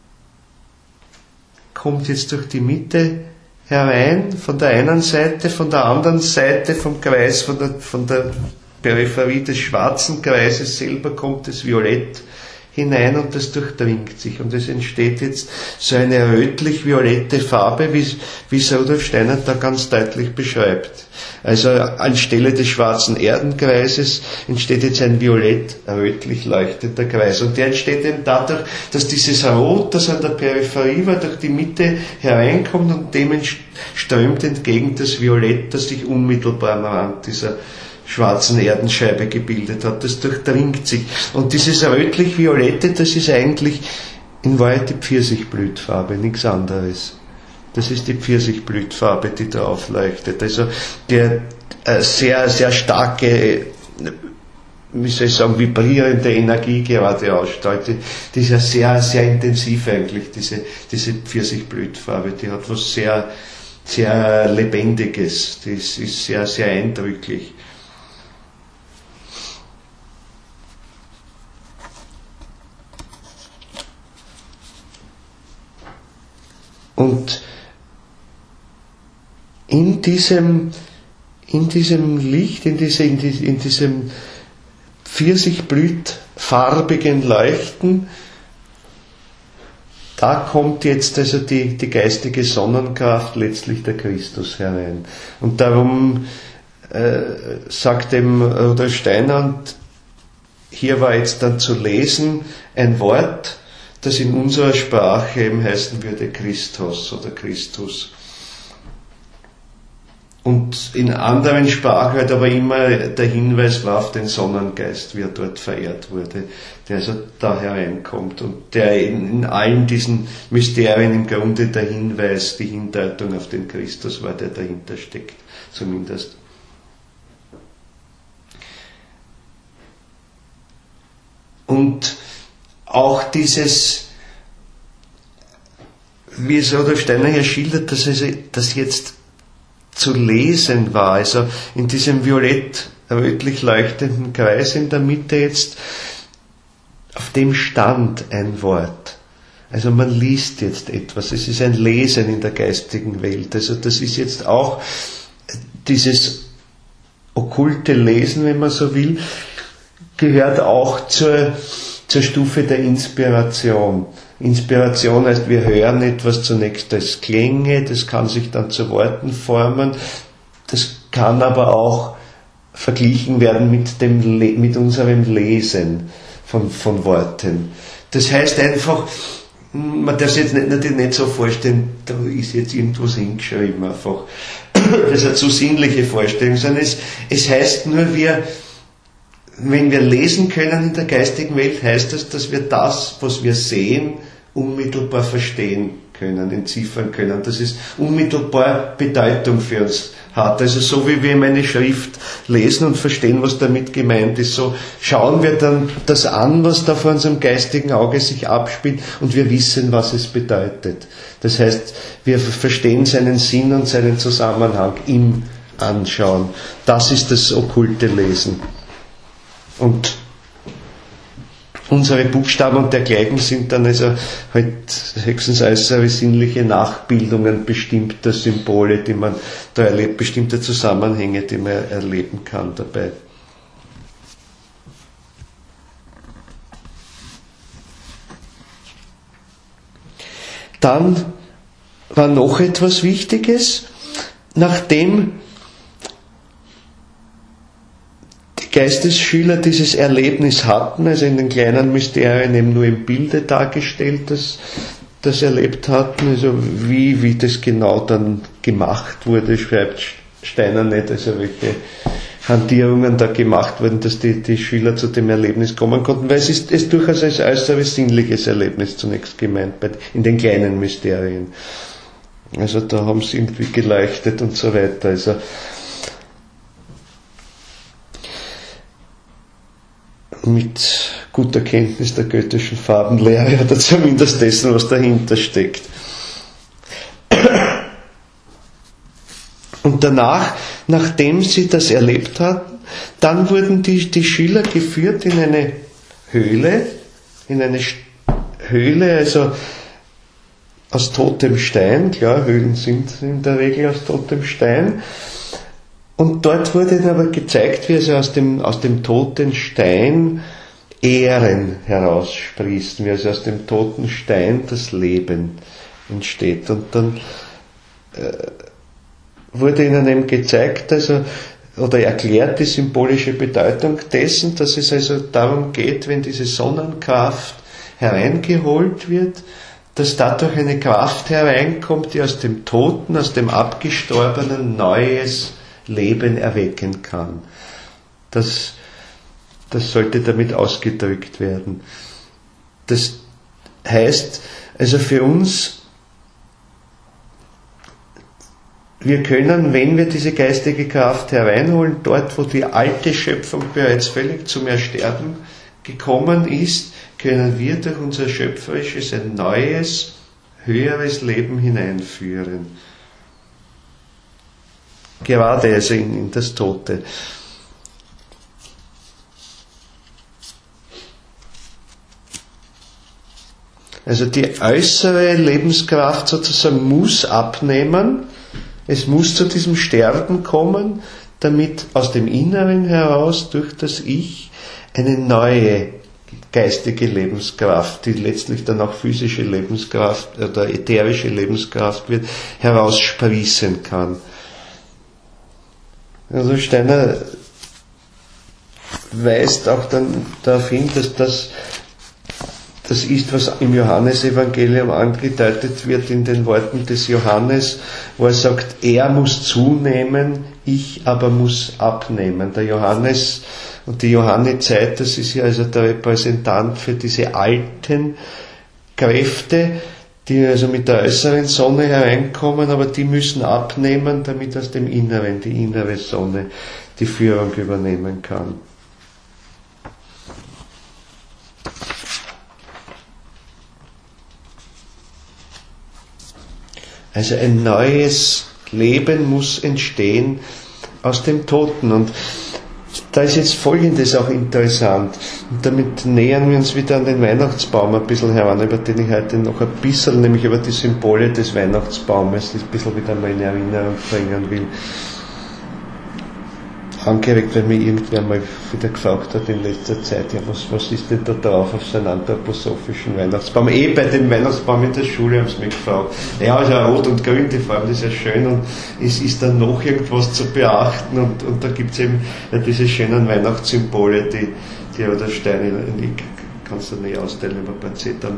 S1: kommt jetzt durch die Mitte herein, von der einen Seite, von der anderen Seite vom Kreis, von der, von der Peripherie des schwarzen Kreises selber kommt das Violett hinein, und das durchdringt sich, und es entsteht jetzt so eine rötlich-violette Farbe, wie, wie es Rudolf Steiner da ganz deutlich beschreibt. Also anstelle des schwarzen Erdenkreises entsteht jetzt ein violett-rötlich leuchtender Kreis, und der entsteht eben dadurch, dass dieses Rot, das an der Peripherie war, durch die Mitte hereinkommt, und dem strömt entgegen das Violett, das sich unmittelbar am Rand dieser schwarzen Erdenscheibe gebildet hat. Das durchdringt sich. Und dieses rötlich-violette, das ist eigentlich in Wahrheit die Pfirsichblütfarbe, nichts anderes. Das ist die Pfirsichblütfarbe, die da aufleuchtet. Also der äh, sehr, sehr starke, äh, wie soll ich sagen, vibrierende Energie gerade ausstrahlt. Die, die ist ja sehr, sehr intensiv eigentlich, diese, diese Pfirsichblütfarbe. Die hat was sehr, sehr Lebendiges. Das ist sehr, sehr eindrücklich. Und in diesem, in diesem Licht, in, diese, in, die, in diesem pfirsichblütfarbigen Leuchten, da kommt jetzt also die, die geistige Sonnenkraft, letztlich der Christus herein. Und darum äh, sagt dem Rudolf Steiner, und hier war jetzt dann zu lesen ein Wort, das in unserer Sprache eben heißen würde Christos oder Christus. Und in anderen Sprachen halt aber immer der Hinweis war auf den Sonnengeist, wie er dort verehrt wurde, der also da hereinkommt und der in, in allen diesen Mysterien im Grunde der Hinweis, die Hindeutung auf den Christus war, der dahinter steckt, zumindest. Und auch dieses, wie es Rudolf Steiner hier schildert, dass also das jetzt zu lesen war, also in diesem violett-rötlich leuchtenden Kreis in der Mitte jetzt, auf dem stand ein Wort. Also man liest jetzt etwas, es ist ein Lesen in der geistigen Welt. Also das ist jetzt auch dieses okkulte Lesen, wenn man so will, gehört auch zur, zur Stufe der Inspiration. Inspiration heißt, wir hören etwas zunächst als Klänge, das kann sich dann zu Worten formen, das kann aber auch verglichen werden mit, dem, mit unserem Lesen von, von Worten. Das heißt einfach, man darf sich jetzt nicht, natürlich nicht so vorstellen, da ist jetzt irgendwas hingeschrieben einfach. Das ist eine zu sinnliche Vorstellung, sondern es, es heißt nur, wir, wenn wir lesen können in der geistigen Welt, heißt das, dass wir das, was wir sehen, unmittelbar verstehen können, entziffern können, dass es unmittelbar Bedeutung für uns hat. Also so wie wir eine Schrift lesen und verstehen, was damit gemeint ist, so schauen wir dann das an, was da vor unserem geistigen Auge sich abspielt, und wir wissen, was es bedeutet. Das heißt, wir verstehen seinen Sinn und seinen Zusammenhang im Anschauen. Das ist das okkulte Lesen. Und unsere Buchstaben und dergleichen sind dann also halt höchstens äußere sinnliche Nachbildungen bestimmter Symbole, die man da erlebt, bestimmte Zusammenhänge, die man erleben kann dabei. Dann war noch etwas Wichtiges, nachdem Geistesschüler dieses Erlebnis hatten, also in den kleinen Mysterien eben nur im Bilde dargestellt, das, das erlebt hatten, also wie, wie das genau dann gemacht wurde, schreibt Steiner nicht, also welche Hantierungen da gemacht wurden, dass die, die Schüler zu dem Erlebnis kommen konnten, weil es ist, es durchaus als äußeres sinnliches Erlebnis zunächst gemeint, bei, in den kleinen Mysterien. Also da haben sie irgendwie geleuchtet und so weiter, also mit guter Kenntnis der goethischen Farbenlehre oder zumindest dessen, was dahinter steckt. Und danach, nachdem sie das erlebt hatten, dann wurden die, die Schüler geführt in eine Höhle, in eine Höhle, also aus totem Stein, klar, Höhlen sind in der Regel aus totem Stein. Und dort wurde ihnen aber gezeigt, wie also aus dem, aus dem toten Stein Ähren heraussprießen, wie also aus dem toten Stein das Leben entsteht. Und dann äh, wurde ihnen eben gezeigt, also, oder erklärt die symbolische Bedeutung dessen, dass es also darum geht, wenn diese Sonnenkraft hereingeholt wird, dass dadurch eine Kraft hereinkommt, die aus dem Toten, aus dem Abgestorbenen Neues Leben erwecken kann. Das, das sollte damit ausgedrückt werden. Das heißt, also für uns, wir können, wenn wir diese geistige Kraft hereinholen, dort, wo die alte Schöpfung bereits völlig zum Ersterben gekommen ist, können wir durch unser Schöpferisches ein neues, höheres Leben hineinführen. Gerade also in, in das Tote. Also die äußere Lebenskraft sozusagen muss abnehmen, es muss zu diesem Sterben kommen, damit aus dem Inneren heraus durch das Ich eine neue geistige Lebenskraft, die letztlich dann auch physische Lebenskraft oder ätherische Lebenskraft wird, heraussprießen kann. Also Steiner weist auch dann darauf hin, dass das das ist, was im Johannesevangelium angedeutet wird in den Worten des Johannes, wo er sagt, er muss zunehmen, ich aber muss abnehmen. Der Johannes und die Johannezeit, das ist ja also der Repräsentant für diese alten Kräfte, die also mit der äußeren Sonne hereinkommen, aber die müssen abnehmen, damit aus dem Inneren die innere Sonne die Führung übernehmen kann. Also ein neues Leben muss entstehen aus dem Toten. Und da ist jetzt Folgendes auch interessant. Und damit nähern wir uns wieder an den Weihnachtsbaum ein bisschen heran, über den ich heute noch ein bisschen, nämlich über die Symbole des Weihnachtsbaumes, ein bisschen wieder mal in Erinnerung bringen will. Angeregt, weil mich irgendwer mal wieder gefragt hat in letzter Zeit, ja, was, was ist denn da drauf auf so einen anthroposophischen Weihnachtsbaum? Eh bei dem Weihnachtsbaum in der Schule haben sie mich gefragt. Ja, also rot und grün, die Farbe, das ist ja schön, und es ist dann noch irgendwas zu beachten, und, und da gibt es eben ja, diese schönen Weihnachtssymbole, die, die aber der Stein, ich kann es dann nicht austeilen über ein paar Zetteln.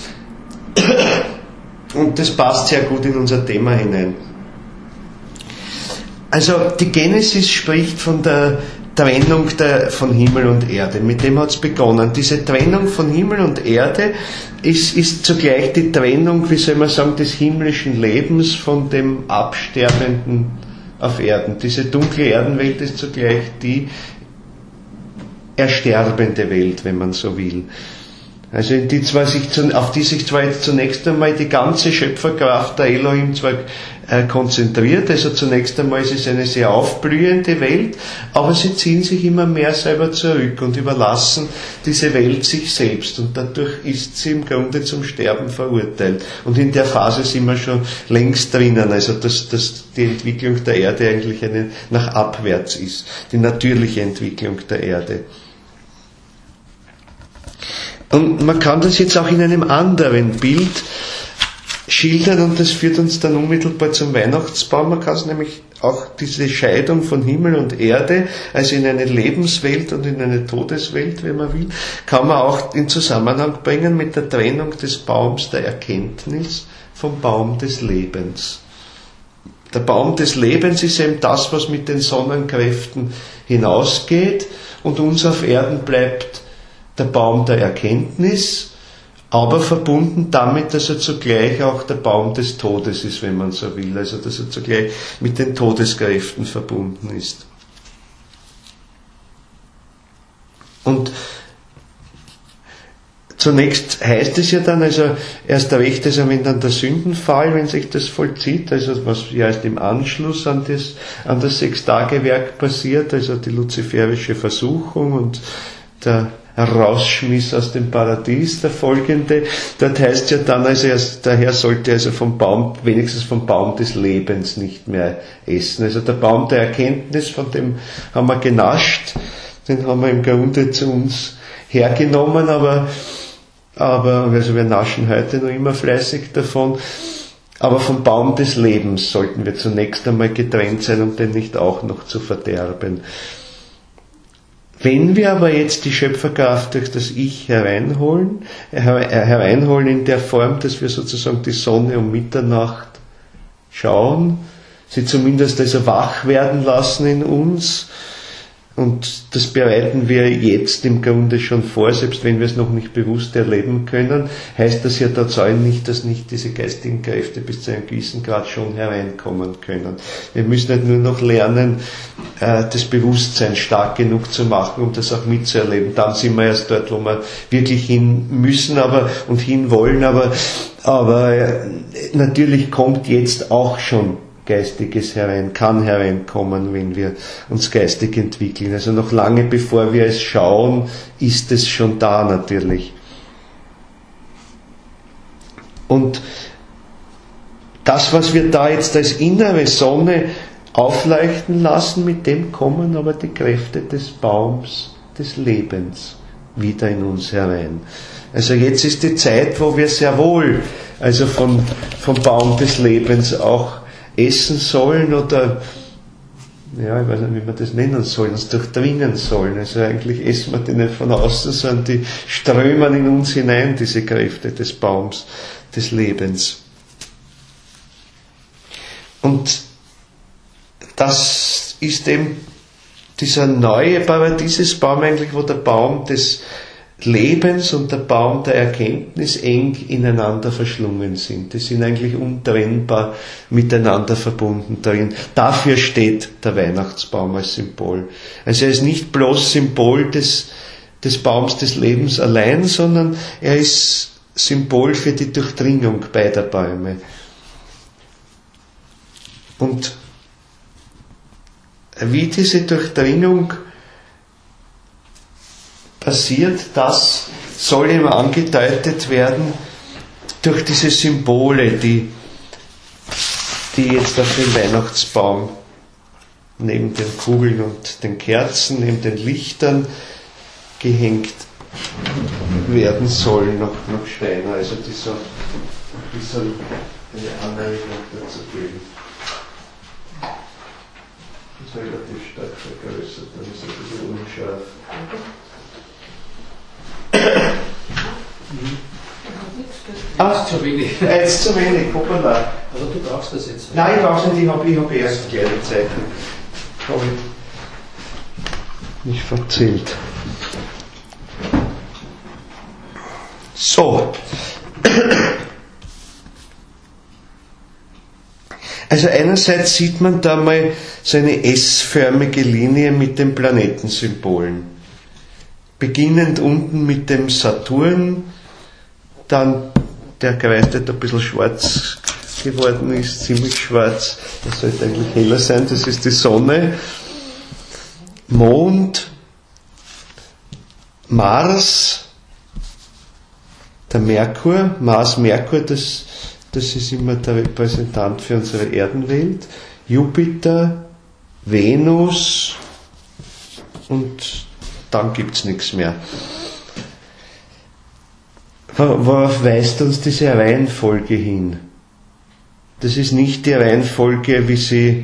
S1: Und das passt sehr gut in unser Thema hinein. Also die Genesis spricht von der Trennung der, von Himmel und Erde. Mit dem hat es begonnen. Diese Trennung von Himmel und Erde ist, ist zugleich die Trennung, wie soll man sagen, des himmlischen Lebens von dem Absterbenden auf Erden. Diese dunkle Erdenwelt ist zugleich die ersterbende Welt, wenn man so will. Also in die zwar sich, auf die sich zwar jetzt zunächst einmal die ganze Schöpferkraft der Elohim zwar äh, konzentriert, also zunächst einmal ist es eine sehr aufblühende Welt, aber sie ziehen sich immer mehr selber zurück und überlassen diese Welt sich selbst, und dadurch ist sie im Grunde zum Sterben verurteilt. Und in der Phase sind wir schon längst drinnen, also dass, dass die Entwicklung der Erde eigentlich eine nach abwärts ist, die natürliche Entwicklung der Erde. Und man kann das jetzt auch in einem anderen Bild schildern, und das führt uns dann unmittelbar zum Weihnachtsbaum. Man kann es nämlich auch diese Scheidung von Himmel und Erde, also in eine Lebenswelt und in eine Todeswelt, wenn man will, kann man auch in Zusammenhang bringen mit der Trennung des Baums der Erkenntnis vom Baum des Lebens. Der Baum des Lebens ist eben das, was mit den Sonnenkräften hinausgeht, und uns auf Erden bleibt der Baum der Erkenntnis, aber verbunden damit, dass er zugleich auch der Baum des Todes ist, wenn man so will, also dass er zugleich mit den Todeskräften verbunden ist. Und zunächst heißt es ja dann, also erst recht, also wenn dann der Sündenfall, wenn sich das vollzieht, also was ja erst im Anschluss an das, an das Sechstagewerk passiert, also die luziferische Versuchung und der Rausschmiss aus dem Paradies, der folgende, dort heißt ja dann, also erst, der Herr sollte also vom Baum, wenigstens vom Baum des Lebens nicht mehr essen. Also der Baum der Erkenntnis, von dem haben wir genascht, den haben wir im Grunde zu uns hergenommen, aber, aber also wir naschen heute noch immer fleißig davon, aber vom Baum des Lebens sollten wir zunächst einmal getrennt sein, um den nicht auch noch zu verderben. Wenn wir aber jetzt die Schöpferkraft durch das Ich hereinholen, hereinholen in der Form, dass wir sozusagen die Sonne um Mitternacht schauen, sie zumindest also wach werden lassen in uns, und das bereiten wir jetzt im Grunde schon vor, selbst wenn wir es noch nicht bewusst erleben können, heißt das ja tatsächlich nicht, dass nicht diese geistigen Kräfte bis zu einem gewissen Grad schon hereinkommen können. Wir müssen halt nur noch lernen, das Bewusstsein stark genug zu machen, um das auch mitzuerleben. Dann sind wir erst dort, wo wir wirklich hin müssen aber, und hin wollen, aber, aber natürlich kommt jetzt auch schon Geistiges herein, kann hereinkommen, wenn wir uns geistig entwickeln. Also noch lange bevor wir es schauen, ist es schon da natürlich. Und das, was wir da jetzt als innere Sonne aufleuchten lassen, mit dem kommen aber die Kräfte des Baums des Lebens wieder in uns herein. Also jetzt ist die Zeit, wo wir sehr wohl, also von, vom Baum des Lebens auch essen sollen, oder ja, ich weiß nicht, wie man das nennen soll, uns durchdringen sollen. Also eigentlich essen wir die nicht von außen, sondern die strömen in uns hinein, diese Kräfte des Baums des Lebens. Und das ist eben dieser neue Paradiesesbaum eigentlich, wo der Baum des Lebens und der Baum der Erkenntnis eng ineinander verschlungen sind. Die sind eigentlich untrennbar miteinander verbunden darin. Dafür steht der Weihnachtsbaum als Symbol. Also er ist nicht bloß Symbol des, des Baums des Lebens allein, sondern er ist Symbol für die Durchdringung beider Bäume. Und wie diese Durchdringung passiert, das soll ihm angedeutet werden durch diese Symbole, die, die jetzt auf dem Weihnachtsbaum neben den Kugeln und den Kerzen, neben den Lichtern gehängt werden sollen, nach, nach Steiner, also die so ein bisschen eine Anregung dazu geben. Das ist relativ stark vergrößert, dann ist es ein bisschen unscharf.
S2: Ah, zu wenig.
S1: Jetzt zu wenig, hoppala.
S2: Also du brauchst das jetzt.
S1: Nein, ich brauche es nicht, ich habe ich hab erst kleine Zeichen. Habe ich nicht verzählt. So. Also einerseits sieht man da mal so eine S-förmige Linie mit den Planetensymbolen. Beginnend unten mit dem Saturn, dann der Kreis, der da ein bisschen schwarz geworden ist, ziemlich schwarz, das sollte eigentlich heller sein, das ist die Sonne, Mond, Mars, der Merkur, Mars, Merkur, das, das ist immer der Repräsentant für unsere Erdenwelt, Jupiter, Venus und dann gibt es nichts mehr. Worauf weist uns diese Reihenfolge hin? Das ist nicht die Reihenfolge, wie sie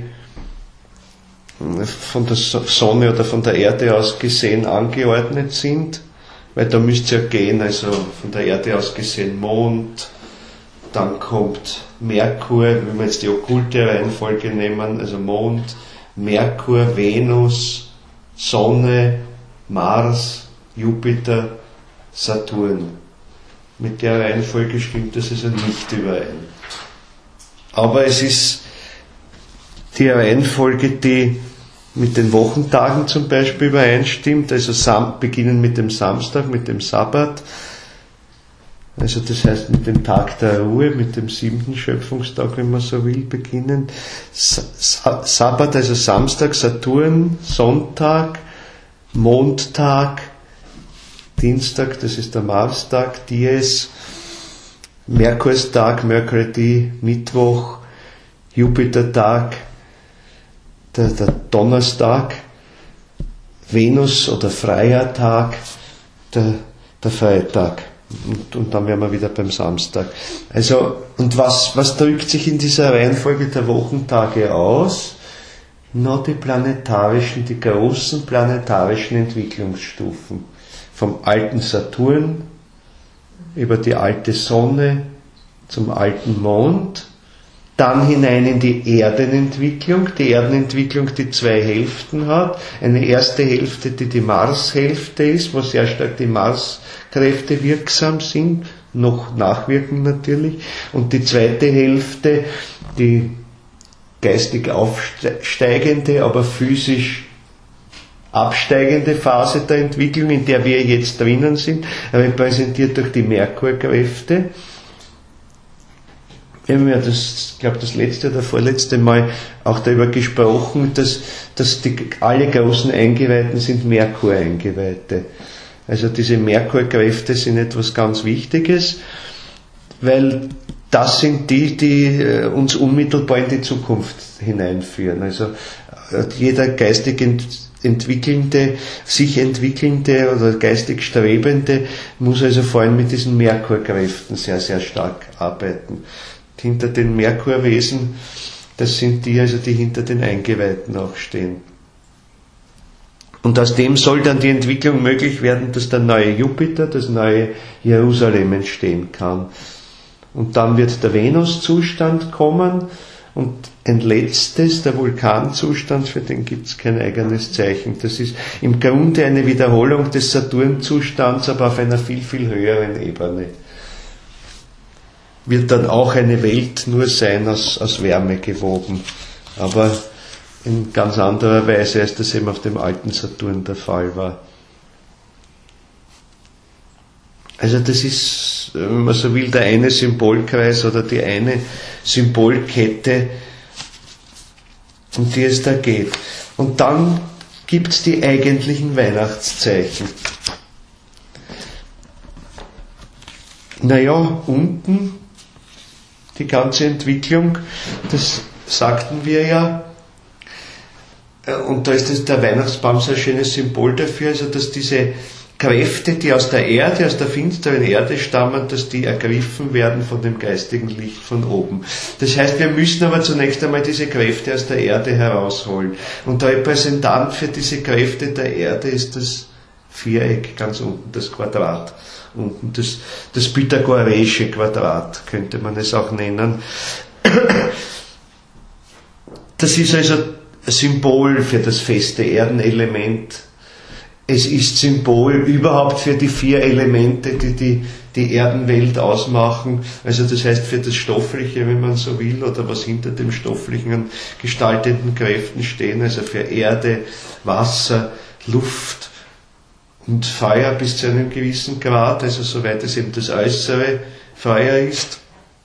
S1: von der Sonne oder von der Erde aus gesehen angeordnet sind, weil da müsste es ja gehen, also von der Erde aus gesehen Mond, dann kommt Merkur, wenn wir jetzt die okkulte Reihenfolge nehmen, also Mond, Merkur, Venus, Sonne, Mars, Jupiter, Saturn. Mit der Reihenfolge stimmt das also nicht überein. Aber es ist die Reihenfolge, die mit den Wochentagen zum Beispiel übereinstimmt, also Sam- beginnen mit dem Samstag, mit dem Sabbat, also das heißt mit dem Tag der Ruhe, mit dem siebten Schöpfungstag, wenn man so will, beginnen. Sa- Sabbat, also Samstag, Saturn, Sonntag, Mondtag, Dienstag, das ist der Marstag, Dies, Merkurstag, Mercredi, Mittwoch, Jupitertag, der, der Donnerstag, Venus- oder Freiertag, der, der Freitag. Und, und dann wären wir wieder beim Samstag. Also, und was, was drückt sich in dieser Reihenfolge der Wochentage aus? Nur die planetarischen, die großen planetarischen Entwicklungsstufen. Vom alten Saturn über die alte Sonne zum alten Mond, dann hinein in die Erdenentwicklung, die Erdenentwicklung, die zwei Hälften hat. Eine erste Hälfte, die die Marshälfte ist, wo sehr stark die Marskräfte wirksam sind, noch nachwirken natürlich, und die zweite Hälfte, die geistig aufsteigende, aber physisch absteigende Phase der Entwicklung, in der wir jetzt drinnen sind, repräsentiert durch die Merkurkräfte. Wir haben ja das, ich glaube das letzte oder vorletzte Mal auch darüber gesprochen, dass, dass die, alle großen Eingeweihten sind Merkur-Eingeweihte. Also diese Merkurkräfte sind etwas ganz Wichtiges, weil das sind die, die uns unmittelbar in die Zukunft hineinführen. Also jeder geistig entwickelnde, sich entwickelnde oder geistig Strebende muss also vor allem mit diesen Merkurkräften sehr, sehr stark arbeiten. Hinter den Merkurwesen, das sind die, also die hinter den Eingeweihten auch stehen. Und aus dem soll dann die Entwicklung möglich werden, dass der neue Jupiter, das neue Jerusalem entstehen kann. Und dann wird der Venuszustand kommen und ein letztes, der Vulkanzustand, für den gibt es kein eigenes Zeichen. Das ist im Grunde eine Wiederholung des Saturnzustands, aber auf einer viel, viel höheren Ebene. Wird dann auch eine Welt nur sein aus, aus Wärme gewoben, aber in ganz anderer Weise, als das eben auf dem alten Saturn der Fall war. Also das ist, wenn man so will, der eine Symbolkreis oder die eine Symbolkette, um die es da geht. Und dann gibt es die eigentlichen Weihnachtszeichen. Naja, unten die ganze Entwicklung, das sagten wir ja, und da ist das, der Weihnachtsbaum so ein schönes Symbol dafür, also dass diese Kräfte, die aus der Erde, aus der finsteren Erde stammen, dass die ergriffen werden von dem geistigen Licht von oben. Das heißt, wir müssen aber zunächst einmal diese Kräfte aus der Erde herausholen. Und der Repräsentant für diese Kräfte der Erde ist das Viereck ganz unten, das Quadrat. Unten das, das pythagoreische Quadrat, könnte man es auch nennen. Das ist also ein Symbol für das feste Erdenelement. Es ist Symbol überhaupt für die vier Elemente, die die, die Erdenwelt ausmachen. Also das heißt für das Stoffliche, wenn man so will, oder was hinter dem Stofflichen an gestaltenden Kräften stehen. Also für Erde, Wasser, Luft und Feuer bis zu einem gewissen Grad. Also soweit es eben das äußere Feuer ist.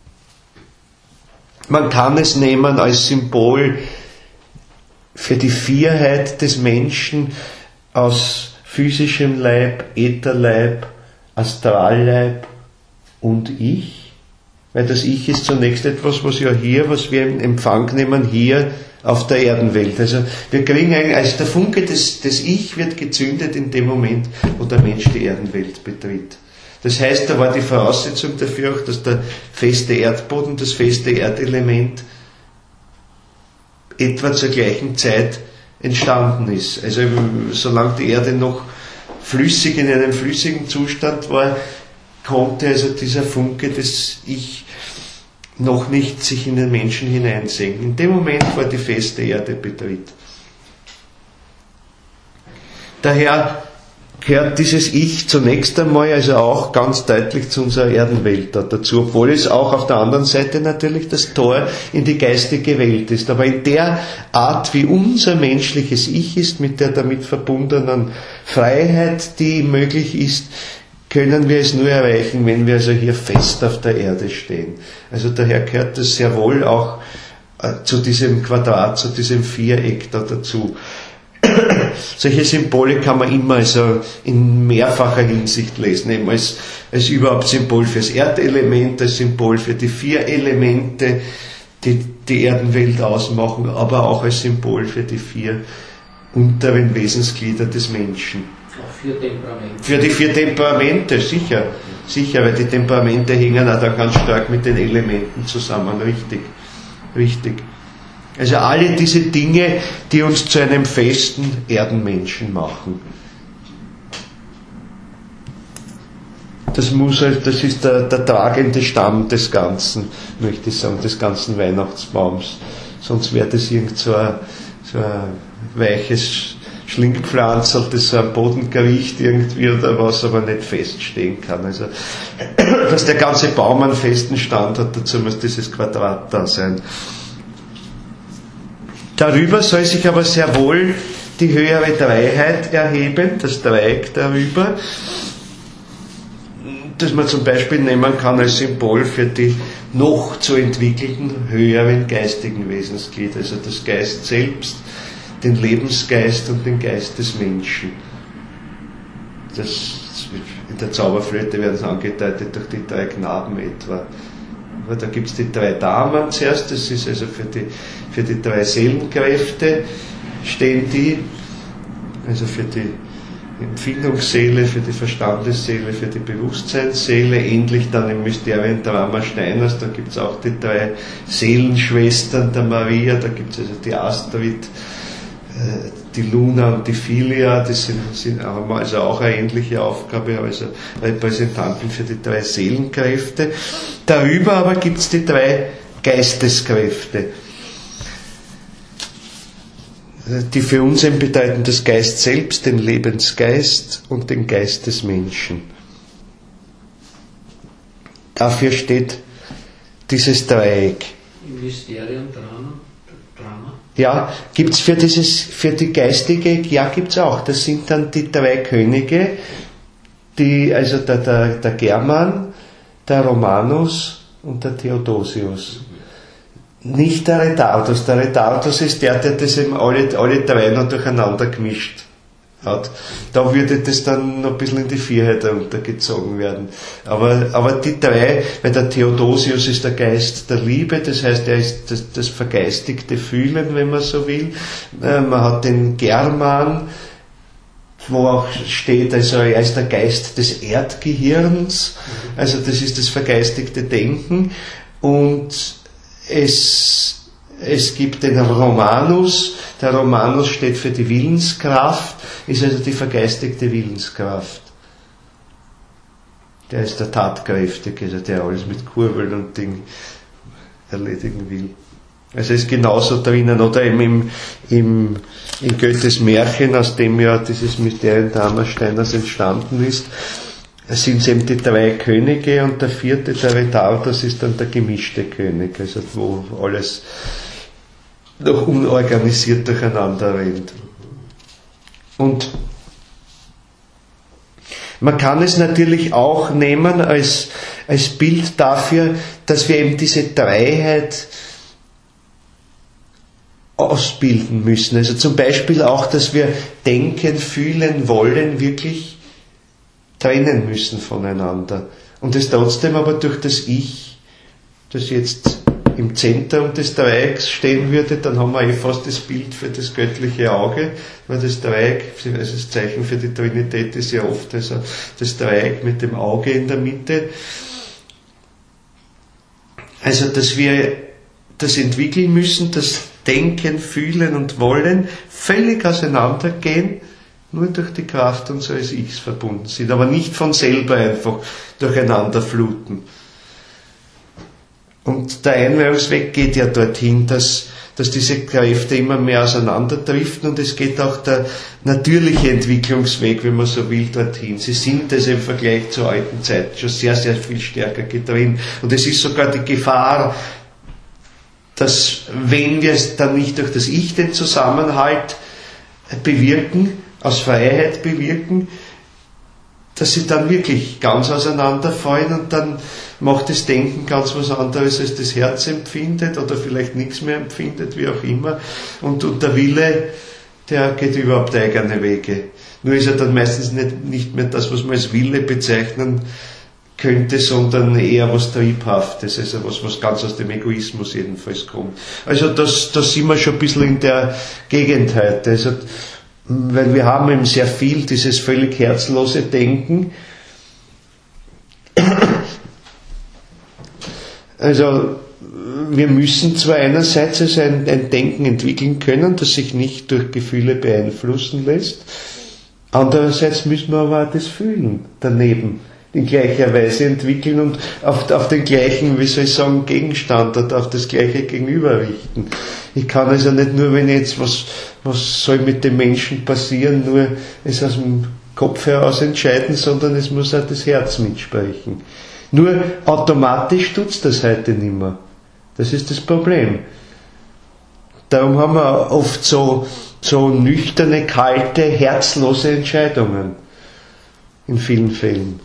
S1: Man kann es nehmen als Symbol für die Vierheit des Menschen aus physischem Leib, Ätherleib, Astralleib und Ich. Weil das Ich ist zunächst etwas, was ja hier, was wir in Empfang nehmen, hier auf der Erdenwelt. Also wir kriegen eigentlich, also der Funke des, des Ich wird gezündet in dem Moment, wo der Mensch die Erdenwelt betritt. Das heißt, da war die Voraussetzung dafür auch, dass der feste Erdboden, das feste Erdelement etwa zur gleichen Zeit entstanden ist. Also solange die Erde noch flüssig in einem flüssigen Zustand war, konnte also dieser Funke des Ich noch nicht sich in den Menschen hineinsenken. In dem Moment, wo er die feste Erde betritt. Daher gehört dieses Ich zunächst einmal also auch ganz deutlich zu unserer Erdenwelt dazu, obwohl es auch auf der anderen Seite natürlich das Tor in die geistige Welt ist. Aber in der Art, wie unser menschliches Ich ist, mit der damit verbundenen Freiheit, die möglich ist, können wir es nur erreichen, wenn wir also hier fest auf der Erde stehen. Also daher gehört das sehr wohl auch äh, zu diesem Quadrat, zu diesem Viereck da dazu. Solche Symbole kann man immer also in mehrfacher Hinsicht lesen, eben als, als überhaupt Symbol fürs Erdelement, als Symbol für die vier Elemente, die die Erdenwelt ausmachen, aber auch als Symbol für die vier unteren Wesensglieder des Menschen.
S2: Auch vier Temperamente.
S1: Für die vier Temperamente, sicher, sicher, weil die Temperamente hängen auch da ganz stark mit den Elementen zusammen, richtig, richtig. Also alle diese Dinge, die uns zu einem festen Erdenmenschen machen. Das muss, das ist der, der tragende Stamm des Ganzen, möchte ich sagen, des ganzen Weihnachtsbaums. Sonst wäre das irgend so ein, so ein weiches Schlingpflanzl, das so am Boden riecht irgendwie oder was, aber nicht feststehen kann. Also, dass der ganze Baum einen festen Stand hat, dazu muss dieses Quadrat da sein. Darüber soll sich aber sehr wohl die höhere Dreiheit erheben, das Dreieck darüber, das man zum Beispiel nehmen kann als Symbol für die noch zu entwickelten höheren geistigen Wesensglieder, also das Geist selbst, den Lebensgeist und den Geist des Menschen. Das, in der Zauberflöte werden es angedeutet durch die drei Knaben etwa. Aber da gibt es die drei Damen zuerst, das ist also für die, für die drei Seelenkräfte stehen die, also für die Empfindungsseele, für die Verstandesseele, für die Bewusstseinsseele, ähnlich dann im Mysteriendrama Steiners, da gibt es auch die drei Seelenschwestern der Maria, da gibt es also die Astrid, die Luna und die Filia, das sind, sind, haben also auch eine ähnliche Aufgabe, also Repräsentanten für die drei Seelenkräfte. Darüber aber gibt es die drei Geisteskräfte, die für uns eben bedeuten das Geist selbst, den Lebensgeist und den Geist des Menschen. Dafür steht dieses Dreieck.
S2: Im Mysteriendrama? Drama?
S1: Ja, gibt's für dieses, für die geistige, ja, gibt's auch. Das sind dann die drei Könige, die, also der, der, der German, der Romanus und der Theodosius. nicht der Retardus. Der Retardus ist der, der das eben alle, alle drei noch durcheinander gemischt hat. Da würde das dann noch ein bisschen in die Vierheit untergezogen werden. Aber, aber die drei, weil der Theodosius ist der Geist der Liebe, das heißt, er ist das, das vergeistigte Fühlen, wenn man so will. Man hat den German, wo auch steht, also er ist der Geist des Erdgehirns, also das ist das vergeistigte Denken. Und es, es gibt den Romanus, der Romanus steht für die Willenskraft, ist also die vergeistigte Willenskraft. Der ist der Tatkräftige, also der alles mit Kurbeln und Ding erledigen will. Also ist genauso drinnen, oder eben im, im, in Goethes Märchen, aus dem ja dieses Mysterium der Hammersteiners entstanden ist, sind es eben die drei Könige und der vierte, der Retardus, ist dann der gemischte König, also wo alles noch unorganisiert durcheinander rennt. Und man kann es natürlich auch nehmen als, als Bild dafür, dass wir eben diese Dreiheit ausbilden müssen. Also zum Beispiel auch, dass wir denken, fühlen, wollen wirklich trennen müssen voneinander. Und es trotzdem aber durch das Ich, das jetzt im Zentrum des Dreiecks stehen würde, dann haben wir eh fast das Bild für das göttliche Auge, weil das Dreieck, also das Zeichen für die Trinität ist ja oft also das Dreieck mit dem Auge in der Mitte. Also, dass wir das entwickeln müssen, das Denken, Fühlen und Wollen völlig auseinandergehen, nur durch die Kraft unseres Ichs verbunden sind, aber nicht von selber einfach durcheinander fluten. Und der Einweihungsweg geht ja dorthin, dass, dass diese Kräfte immer mehr auseinanderdriften, und es geht auch der natürliche Entwicklungsweg, wenn man so will, dorthin. Sie sind es im Vergleich zur alten Zeit schon sehr, sehr viel stärker getrennt. Und es ist sogar die Gefahr, dass wenn wir es dann nicht durch das Ich den Zusammenhalt bewirken, aus Freiheit bewirken, dass sie dann wirklich ganz auseinanderfallen, und dann macht das Denken ganz was anderes, als das Herz empfindet oder vielleicht nichts mehr empfindet, wie auch immer. Und, und der Wille, der geht überhaupt eigene Wege. Nur ist er dann meistens nicht, nicht mehr das, was man als Wille bezeichnen könnte, sondern eher was Triebhaftes, also was, was ganz aus dem Egoismus jedenfalls kommt. Also das, das sind wir schon ein bisschen in der Gegend heute. Also, weil wir haben eben sehr viel dieses völlig herzlose Denken. Also wir müssen zwar einerseits also ein, ein Denken entwickeln können, das sich nicht durch Gefühle beeinflussen lässt, andererseits müssen wir aber auch das Fühlen daneben in gleicher Weise entwickeln und auf, auf den gleichen, wie soll ich sagen, Gegenstand oder auf das gleiche Gegenüber richten. Ich kann also nicht nur, wenn jetzt was, was soll mit dem Menschen passieren, nur es aus dem Kopf heraus entscheiden, sondern es muss auch das Herz mitsprechen. Nur automatisch tut's das heute nicht mehr. Das ist das Problem. Darum haben wir oft so, so nüchterne, kalte, herzlose Entscheidungen. In vielen Fällen.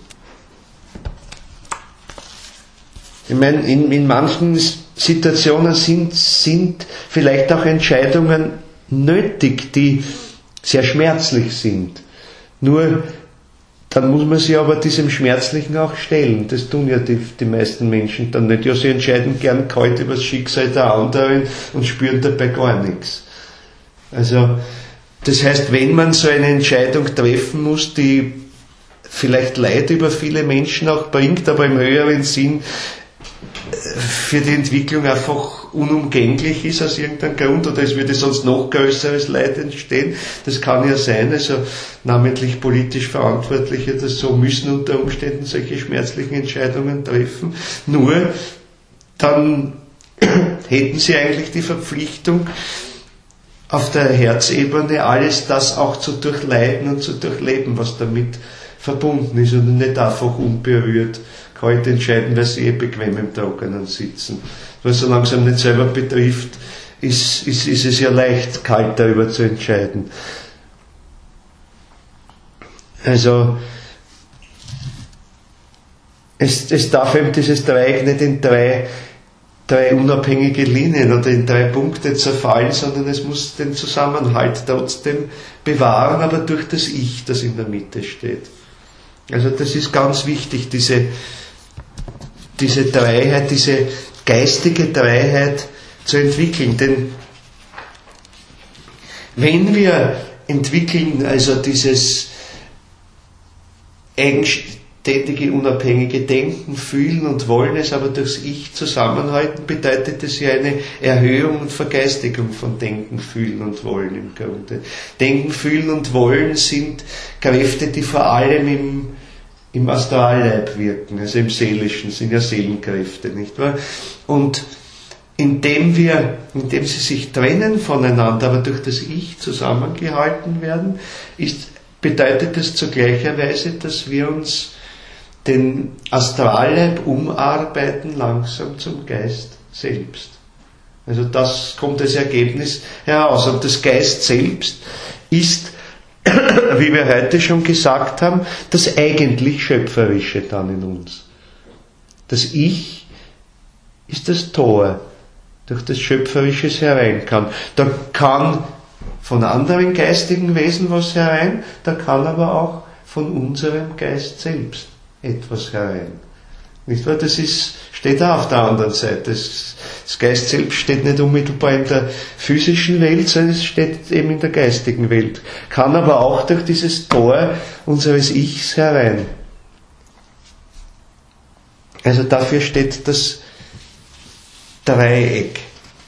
S1: Ich meine, in, in manchen Situationen sind, sind vielleicht auch Entscheidungen nötig, die sehr schmerzlich sind. Nur, dann muss man sich aber diesem Schmerzlichen auch stellen. Das tun ja die, die meisten Menschen dann nicht. Ja, sie entscheiden gern kalt über das Schicksal der anderen und spüren dabei gar nichts. Also, das heißt, wenn man so eine Entscheidung treffen muss, die vielleicht Leid über viele Menschen auch bringt, aber im höheren Sinn für die Entwicklung einfach unumgänglich ist aus irgendeinem Grund, oder es würde sonst noch größeres Leid entstehen. Das kann ja sein, also namentlich politisch Verantwortliche oder so müssen unter Umständen solche schmerzlichen Entscheidungen treffen. Nur dann hätten sie eigentlich die Verpflichtung, auf der Herzebene alles das auch zu durchleiden und zu durchleben, was damit verbunden ist, und nicht einfach unberührt kalt entscheiden, weil sie eh bequem im Trockenen sitzen. Was so langsam nicht selber betrifft, ist, ist, ist es ja leicht, kalt darüber zu entscheiden. Also, es, es darf eben dieses Dreieck nicht in drei drei unabhängige Linien oder in drei Punkte zerfallen, sondern es muss den Zusammenhalt trotzdem bewahren, aber durch das Ich, das in der Mitte steht. Also das ist ganz wichtig, diese, diese Dreiheit, diese geistige Dreiheit zu entwickeln. Denn wenn wir entwickeln, also dieses eigenständige, unabhängige Denken, Fühlen und Wollen, es aber durchs Ich zusammenhalten, bedeutet es ja eine Erhöhung und Vergeistigung von Denken, Fühlen und Wollen im Grunde. Denken, Fühlen und Wollen sind Kräfte, die vor allem im, im Astralleib wirken, also im Seelischen, sind ja Seelenkräfte, nicht wahr? Und indem wir, indem sie sich trennen voneinander, aber durch das Ich zusammengehalten werden, ist, bedeutet es zu gleicher Weise, dass wir uns den Astralleib umarbeiten langsam zum Geist selbst. Also das kommt als Ergebnis heraus. Und das Geist selbst ist, wie wir heute schon gesagt haben, das eigentlich Schöpferische dann in uns. Das Ich ist das Tor, durch das Schöpferisches herein kann. Da kann von anderen geistigen Wesen was herein, da kann aber auch von unserem Geist selbst etwas herein. Nicht wahr? Das ist, steht auch auf der anderen Seite. Das, das Geist selbst steht nicht unmittelbar in der physischen Welt, sondern es steht eben in der geistigen Welt. Kann aber auch durch dieses Tor unseres Ichs herein. Also dafür steht das Dreieck.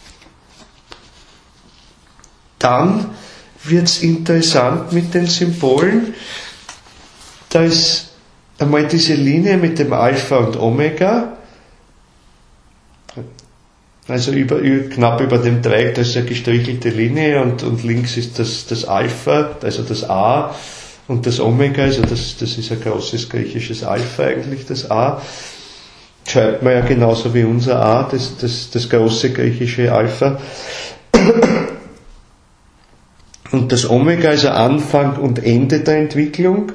S1: Dann wird es interessant mit den Symbolen. Da ist einmal diese Linie mit dem Alpha und Omega, also über, knapp über dem Dreieck, da ist eine gestrichelte Linie und, und links ist das, das Alpha, also das A, und das Omega, also das, das ist ein großes griechisches Alpha eigentlich, das A. Schreibt man ja genauso wie unser A, das, das, das große griechische Alpha. Und das Omega ist ein Anfang und Ende der Entwicklung.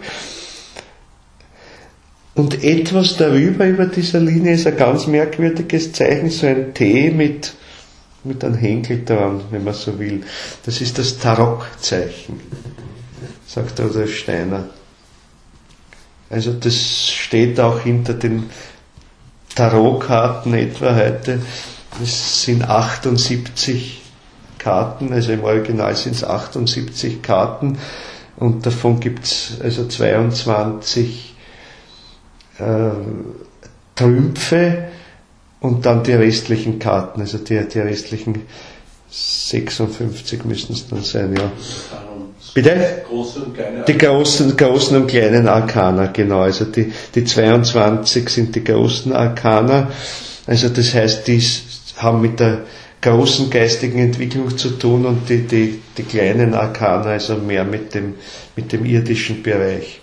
S1: Und etwas darüber, über dieser Linie, ist ein ganz merkwürdiges Zeichen, so ein T mit, mit einem Henkel dran, wenn man so will. Das ist das Tarok-Zeichen, sagt Rudolf Steiner. Also das steht auch hinter den Tarotkarten etwa heute. Es sind achtundsiebzig Karten, also im Original sind es achtundsiebzig Karten und davon gibt es also zweiundzwanzig äh, Trümpfe und dann die restlichen Karten, also die, die restlichen sechsundfünfzig müssen es dann sein, ja. Bitte?
S3: Große und kleine
S1: die großen, großen und kleinen Arkana, genau. Also die, die zweiundzwanzig sind die großen Arkana. Also das heißt, die haben mit der großen geistigen Entwicklung zu tun und die, die, die kleinen Arkana, also mehr mit dem, mit dem irdischen Bereich.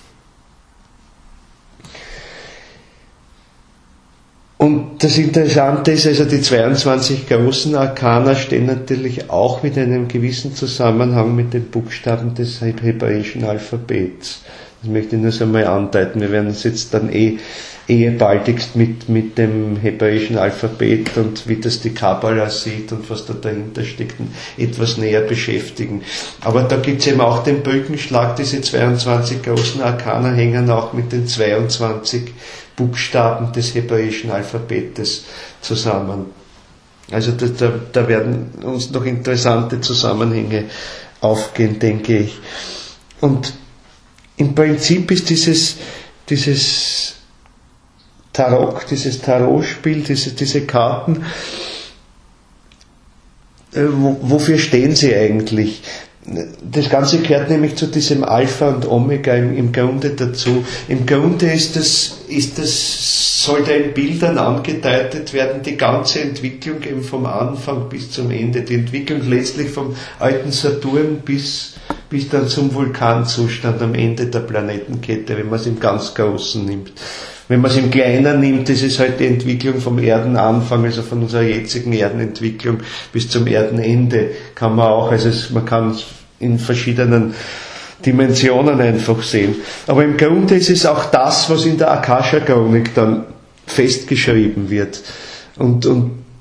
S1: Und das Interessante ist, also die zweiundzwanzig großen Arkana stehen natürlich auch mit einem gewissen Zusammenhang mit den Buchstaben des hebräischen Alphabets. Das möchte ich nur so einmal andeuten. Wir werden uns jetzt dann eh, eh baldigst mit, mit dem hebräischen Alphabet und wie das die Kabbala sieht und was da dahinter steckt, etwas näher beschäftigen. Aber da gibt es eben auch den Brückenschlag, diese zweiundzwanzig großen Arkana hängen auch mit den zweiundzwanzig Buchstaben des hebräischen Alphabetes zusammen. Also da, da, da werden uns noch interessante Zusammenhänge aufgehen, denke ich. Und im Prinzip ist dieses, dieses Tarot, dieses Tarotspiel, diese, diese Karten, äh, wo, wofür stehen sie eigentlich? Das Ganze gehört nämlich zu diesem Alpha und Omega im, im Grunde dazu. Im Grunde ist das, ist das, sollte in Bildern angedeutet werden, die ganze Entwicklung eben vom Anfang bis zum Ende. Die Entwicklung letztlich vom alten Saturn bis, bis dann zum Vulkanzustand am Ende der Planetenkette, wenn man es im ganz Großen nimmt. Wenn man es im Kleinen nimmt, ist es halt die Entwicklung vom Erdenanfang, also von unserer jetzigen Erdenentwicklung bis zum Erdenende, kann man auch, also es, man kann es in verschiedenen Dimensionen einfach sehen. Aber im Grunde ist es auch das, was in der Akasha-Chronik dann festgeschrieben wird. Und, und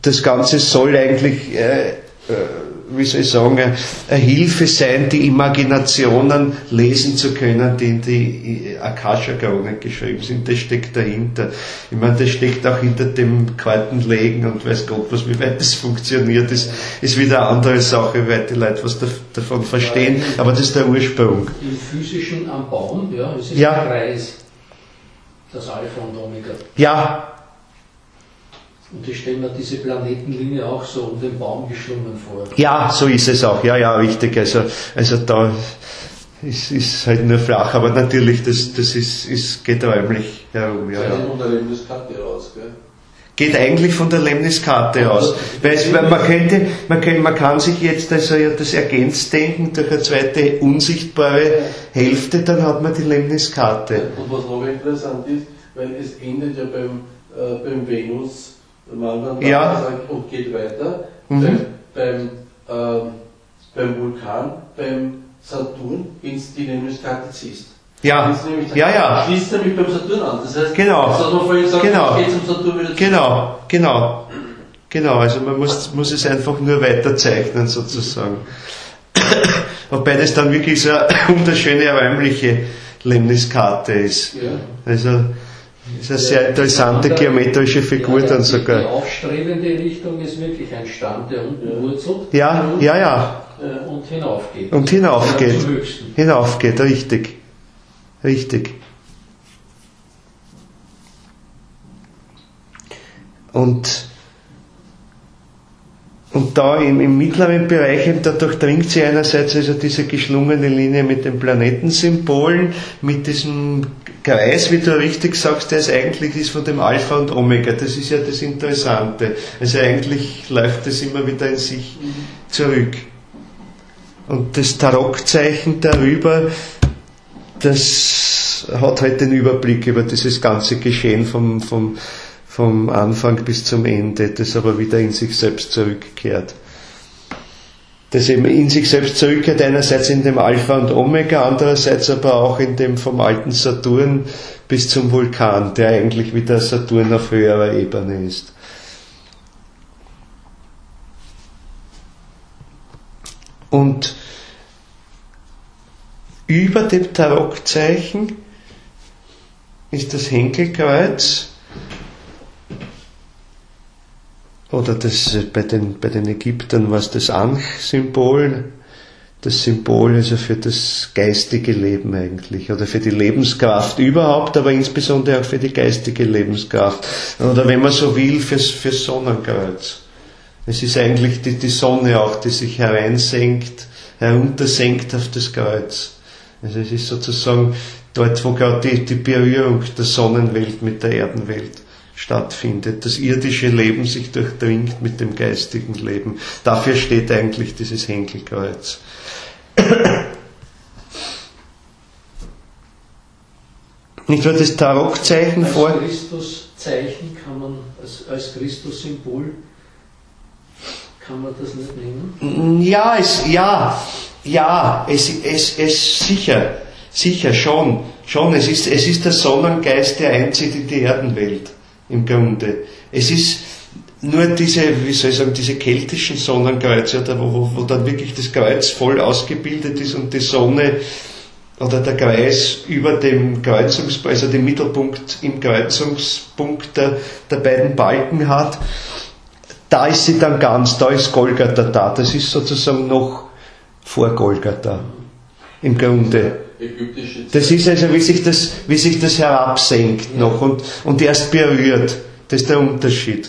S1: das Ganze soll eigentlich, äh, äh, wie soll ich sagen, eine, eine Hilfe sein, die Imaginationen lesen zu können, die in die Akasha-Chronik geschrieben sind. Das steckt dahinter. Ich meine, das steckt auch hinter dem Kartenlegen und weiß Gott was, wie weit das funktioniert, ist, ist wieder eine andere Sache, wie weit die Leute was da, davon verstehen, aber das ist der Ursprung.
S2: Im Physischen am Baum, ja, es ist
S1: ja.
S2: ein Kreis, das Alpha und Omega.
S1: Ja.
S2: Und ich stelle mir diese Planetenlinie auch so um den Baum geschlungen vor.
S1: Ja, so ist es auch. Ja, ja, richtig. Also, also da ist, ist halt nur flach, aber natürlich, das, das ist, ist, geht räumlich herum. Ja, ja.
S3: Von der Lemniskarte raus, gell?
S1: Geht eigentlich von der Lemniskarte aus. Weil, es, weil man könnte, man kann, man kann sich jetzt also ja das ergänzt denken durch eine zweite unsichtbare Hälfte, dann hat man die Lemniskarte.
S3: Und was noch interessant ist, weil es endet ja beim, äh, beim Venus, man
S1: ja.
S3: sagt, und geht weiter,
S1: mhm.
S3: beim, beim, ähm, beim Vulkan, beim Saturn, wenn du die Lemniskarte ziehst.
S1: Ja, ja, ja.
S3: Schließt nämlich beim Saturn an. Das heißt,
S1: genau.
S3: das hat man vorhin gesagt,
S1: genau.
S3: geht zum Saturn wieder zurück.
S1: Genau, genau. Genau, also man muss, muss es einfach nur weiter zeichnen sozusagen. Wobei das dann wirklich so eine wunderschöne räumliche Lemniskarte ist.
S2: Ja.
S1: Also ist eine sehr interessante andere, geometrische Figur ja, dann sogar.
S2: Die aufstrebende Richtung ist wirklich ein Stamm, der unten ja. wurzelt.
S1: Ja, ja, ja.
S2: Und hinaufgeht.
S1: Und hinaufgeht.
S2: Zum Höchsten.
S1: Hinaufgeht, richtig. Richtig. Und, und da im, im mittleren Bereich, da durchdringt sie einerseits also diese geschlungene Linie mit den Planetensymbolen, mit diesem Kreis, wie du richtig sagst, der ist eigentlich ist von dem Alpha und Omega. Das ist ja das Interessante. Also eigentlich läuft das immer wieder in sich zurück. Und das Tarockzeichen darüber, das hat halt den Überblick über dieses ganze Geschehen vom, vom, vom Anfang bis zum Ende, das aber wieder in sich selbst zurückkehrt. Das eben in sich selbst zurückkehrt, einerseits in dem Alpha und Omega, andererseits aber auch in dem vom alten Saturn bis zum Vulkan, der eigentlich wie der Saturn auf höherer Ebene ist. Und über dem Tarockzeichen ist das Henkelkreuz, oder das, bei den, bei den Ägyptern war es das Ankh-Symbol, das Symbol also für das geistige Leben eigentlich, oder für die Lebenskraft überhaupt, aber insbesondere auch für die geistige Lebenskraft. Oder wenn man so will, fürs, fürs Sonnenkreuz. Es ist eigentlich die, die Sonne auch, die sich hereinsenkt, heruntersenkt auf das Kreuz. Also es ist sozusagen dort, wo gerade die, die Berührung der Sonnenwelt mit der Erdenwelt stattfindet. Das irdische Leben sich durchdringt mit dem geistigen Leben. Dafür steht eigentlich dieses Henkelkreuz. Nicht nur das Tarockzeichen vor.
S2: Als Christuszeichen kann man, als, als Christus-Symbol kann man das nicht nehmen?
S1: Ja, es, ja, ja, es, es, es, sicher, sicher, schon, schon, es ist, es ist der Sonnengeist, der einzieht in die Erdenwelt, im Grunde. Es ist nur diese, wie soll ich sagen, diese keltischen Sonnenkreuze, oder wo, wo, wo dann wirklich das Kreuz voll ausgebildet ist und die Sonne oder der Kreis über dem Kreuzungspunkt, also den Mittelpunkt im Kreuzungspunkt der, der beiden Balken hat. Da ist sie dann ganz, da ist Golgatha da. Das ist sozusagen noch vor Golgatha. Im Grunde. Das ist also, wie sich das, wie sich das herabsenkt noch und, und erst berührt. Das ist der Unterschied.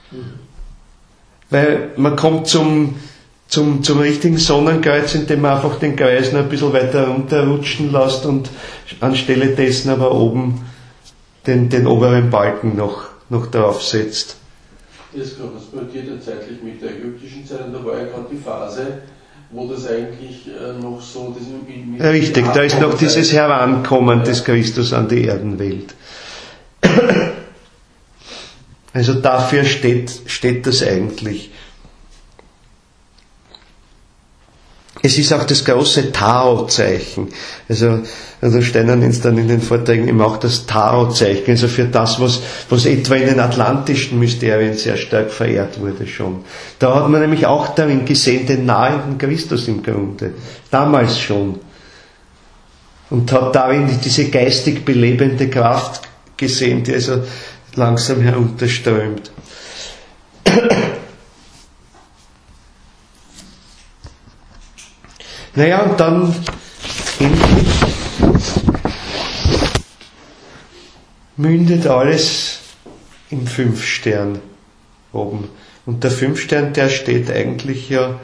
S1: Weil man kommt zum, zum, zum richtigen Sonnenkreuz, indem man einfach den Kreis noch ein bisschen weiter runterrutschen lässt und anstelle dessen aber oben den, den oberen Balken noch, noch draufsetzt.
S3: Das korrespondiert ja zeitlich mit der ägyptischen Zeit, und da war ja gerade die Phase, wo das eigentlich äh, noch so... Das mit, mit
S1: Richtig, da ist noch dieses Herankommen des Christus an die Erdenwelt. Also dafür steht, steht das eigentlich. Es ist auch das große Tao-Zeichen. Also, also Steiner nennt es dann in den Vorträgen eben auch das Tao-Zeichen, also für das, was, was etwa in den atlantischen Mysterien sehr stark verehrt wurde schon. Da hat man nämlich auch darin gesehen, den nahenden Christus im Grunde. Damals schon. Und hat darin diese geistig belebende Kraft gesehen, die also langsam herunterströmt. Naja, und dann endlich mündet alles im Fünfstern oben. Und der Fünfstern, der steht eigentlich ja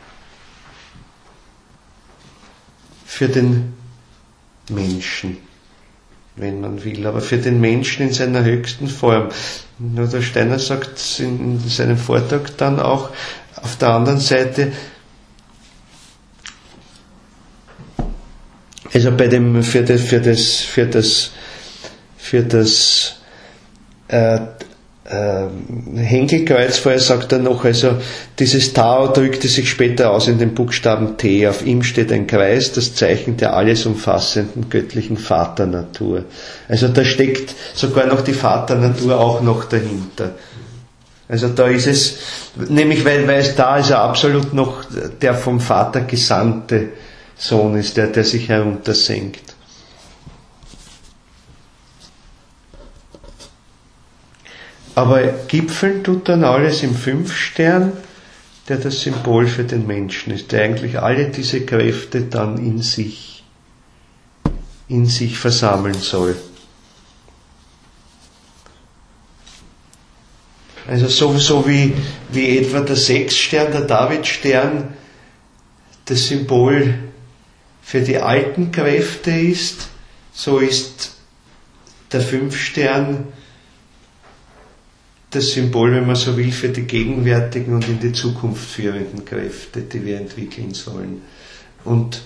S1: für den Menschen, wenn man will, aber für den Menschen in seiner höchsten Form. Nur der Steiner sagt in, in seinem Vortrag dann auch auf der anderen Seite, also bei dem, für das, für das, für das, für das äh, äh, Henkelkreuz vorher sagt er noch, also dieses Tao drückte sich später aus in den Buchstaben T. Auf ihm steht ein Kreis, das Zeichen der alles umfassenden göttlichen Vaternatur. Also da steckt sogar noch die Vaternatur auch noch dahinter. Also da ist es, nämlich weil, weil es da also absolut noch der vom Vater gesandte Sohn ist, der, der sich heruntersenkt. Aber gipfeln tut dann alles im Fünfstern, der das Symbol für den Menschen ist, der eigentlich alle diese Kräfte dann in sich, in sich versammeln soll. Also so, so wie, wie etwa der Sechsstern, der Davidstern, das Symbol für die alten Kräfte ist, so ist der Fünfstern das Symbol, wenn man so will, für die gegenwärtigen und in die Zukunft führenden Kräfte, die wir entwickeln sollen. Und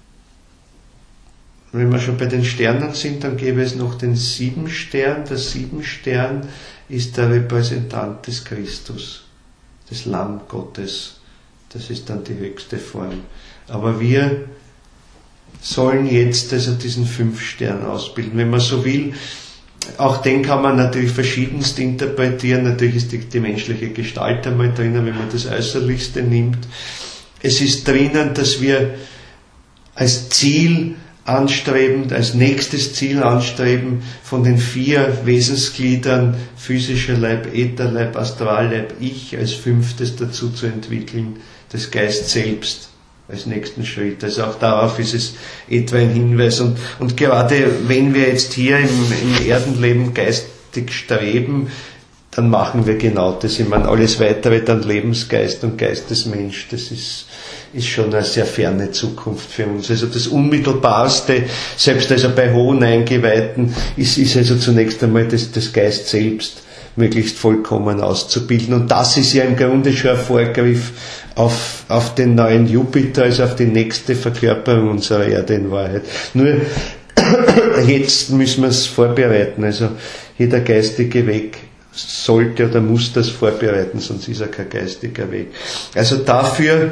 S1: wenn wir schon bei den Sternen sind, dann gäbe es noch den Siebenstern. Der Siebenstern ist der Repräsentant des Christus, des Lamm Gottes. Das ist dann die höchste Form. Aber wir sollen jetzt also diesen Fünfstern ausbilden. Wenn man so will, auch den kann man natürlich verschiedenst interpretieren. Natürlich ist die, die menschliche Gestalt einmal drinnen, wenn man das Äußerlichste nimmt. Es ist drinnen, dass wir als Ziel anstreben, als nächstes Ziel anstreben, von den vier Wesensgliedern physischer Leib, Ätherleib, Astralleib, Ich als fünftes dazu zu entwickeln, das Geist selbst als nächsten Schritt. Also auch darauf ist es etwa ein Hinweis. Und, und gerade wenn wir jetzt hier im, im Erdenleben geistig streben, dann machen wir genau das. Ich meine, alles weitere dann Lebensgeist und Geistesmensch, das ist, ist schon eine sehr ferne Zukunft für uns. Also das Unmittelbarste, selbst also bei hohen Eingeweihten, ist, ist also zunächst einmal das, das Geist selbst möglichst vollkommen auszubilden. Und das ist ja im Grunde schon ein Vorgriff auf, auf den neuen Jupiter, also auf die nächste Verkörperung unserer Erde in Wahrheit. Nur jetzt müssen wir es vorbereiten. Also jeder geistige Weg sollte oder muss das vorbereiten, sonst ist er kein geistiger Weg. Also dafür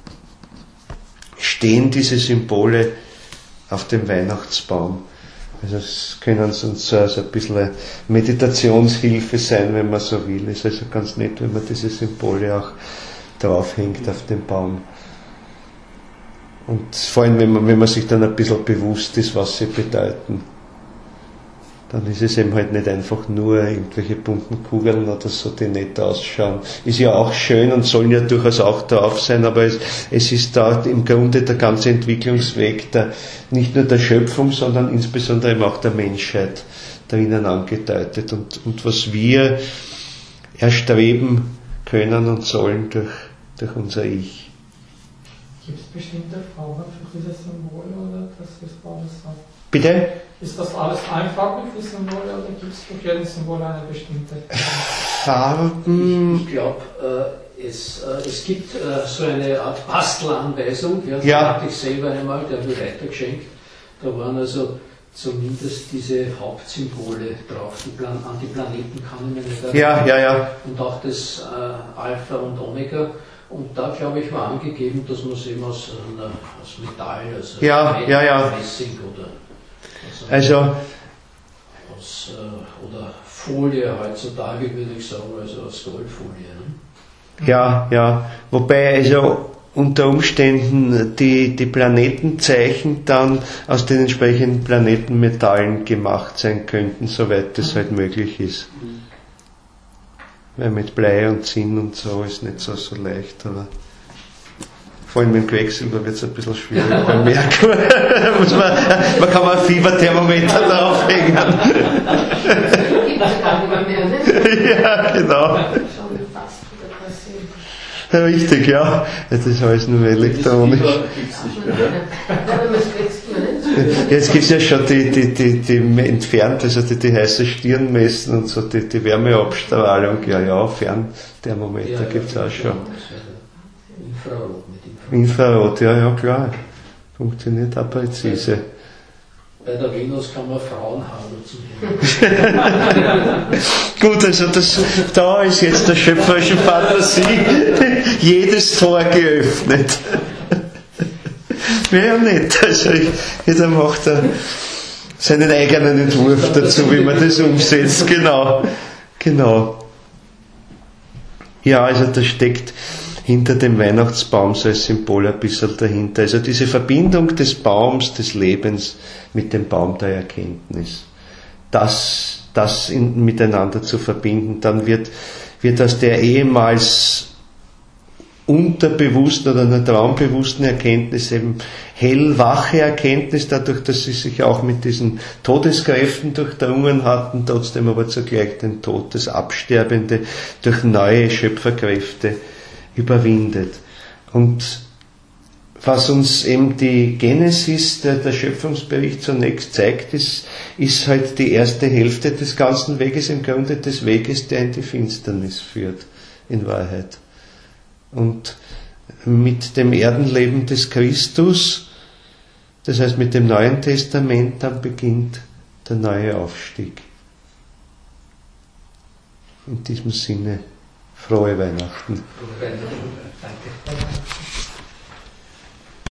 S1: stehen diese Symbole auf dem Weihnachtsbaum. Also es können uns so also ein bisschen eine Meditationshilfe sein, wenn man so will. Es ist also ganz nett, wenn man diese Symbole auch draufhängt auf den Baum. Und vor allem, wenn man, wenn man sich dann ein bisschen bewusst ist, was sie bedeuten, dann ist es eben halt nicht einfach nur irgendwelche bunten Kugeln oder so, die nett ausschauen. Ist ja auch schön und sollen ja durchaus auch drauf sein, aber es, es ist da im Grunde der ganze Entwicklungsweg der, nicht nur der Schöpfung, sondern insbesondere eben auch der Menschheit drinnen angedeutet. Und, und was wir erstreben können und sollen durch, durch unser Ich.
S4: Gibt es bestimmte Formen für diese Symbole oder das ist alles so?
S1: Bitte?
S4: Ist das alles einfach mit den Symbolen oder gibt es für jeden Symbol eine bestimmte
S1: Farben?
S2: Ich, ich glaube, äh, es, äh, es gibt äh, so eine Art Bastelanweisung, ja, die
S1: ja.
S2: hatte ich selber einmal, die habe ich weitergeschenkt. Da waren also zumindest diese Hauptsymbole drauf. Die Plan an die Planeten kann ich mir nicht erinnern.
S1: Ja, ja, ja.
S2: Und auch das äh, Alpha und Omega. Und da, glaube ich, war angegeben, dass man es eben aus, einer, aus Metall, also
S1: ja, ja, ja.
S2: Messing oder
S1: also,
S2: aus, äh, oder Folie heutzutage, würde ich sagen, also aus Goldfolie. Ne?
S1: Ja, ja. Wobei also unter Umständen die, die Planetenzeichen dann aus den entsprechenden Planetenmetallen gemacht sein könnten, soweit das halt möglich ist. Weil mit Blei und Zinn und so ist nicht so, so leicht, aber vor allem mit dem Quecksilber wird es ein bisschen schwierig beim Merken. Muss man, man kann mal ein Fieberthermometer draufhängen.
S5: Gibt es gar nicht mehr, ne?
S1: Ja, genau.
S5: Schon fast wieder passiert.
S1: Ja, richtig, ja. Das ist alles nur elektronisch.
S3: Das gibt's nicht mehr, ne?
S5: Ja, wenn man es kriegt, man nicht.
S1: Jetzt gibt es ja schon die, die, die, die entfernt, also die, die heiße Stirn messen und so, die, die Wärmeabstrahlung, ja, ja, Fernthermometer
S2: Ja,
S1: gibt es
S2: ja,
S1: auch schon.
S2: Infrarot mit Infrarot.
S1: Infrarot, ja, ja, klar. Funktioniert auch präzise.
S2: Bei der Venus kann man Frauenhaare zum
S1: Gut, also das, da ist jetzt der schöpferischen Fantasie jedes Tor geöffnet. Wäre ja nicht. Also jeder macht da seinen eigenen Entwurf dazu, wie man das umsetzt. Genau. Genau. Ja, also da steckt hinter dem Weihnachtsbaum so als Symbol ein bisschen dahinter. Also diese Verbindung des Baums, des Lebens mit dem Baum der Erkenntnis. Das, das in, miteinander zu verbinden, dann wird, wird aus der ehemals unterbewussten oder einer traumbewussten Erkenntnis eben hellwache Erkenntnis, dadurch, dass sie sich auch mit diesen Todeskräften durchdrungen hatten, trotzdem aber zugleich den Tod, das Absterbende durch neue Schöpferkräfte überwindet. Und was uns eben die Genesis, der, der Schöpfungsbericht zunächst zeigt, ist, ist halt die erste Hälfte des ganzen Weges, im Grunde des Weges, der in die Finsternis führt, in Wahrheit. Und mit dem Erdenleben des Christus, das heißt mit dem Neuen Testament, dann beginnt der neue Aufstieg. In diesem Sinne, frohe Weihnachten.
S2: Danke.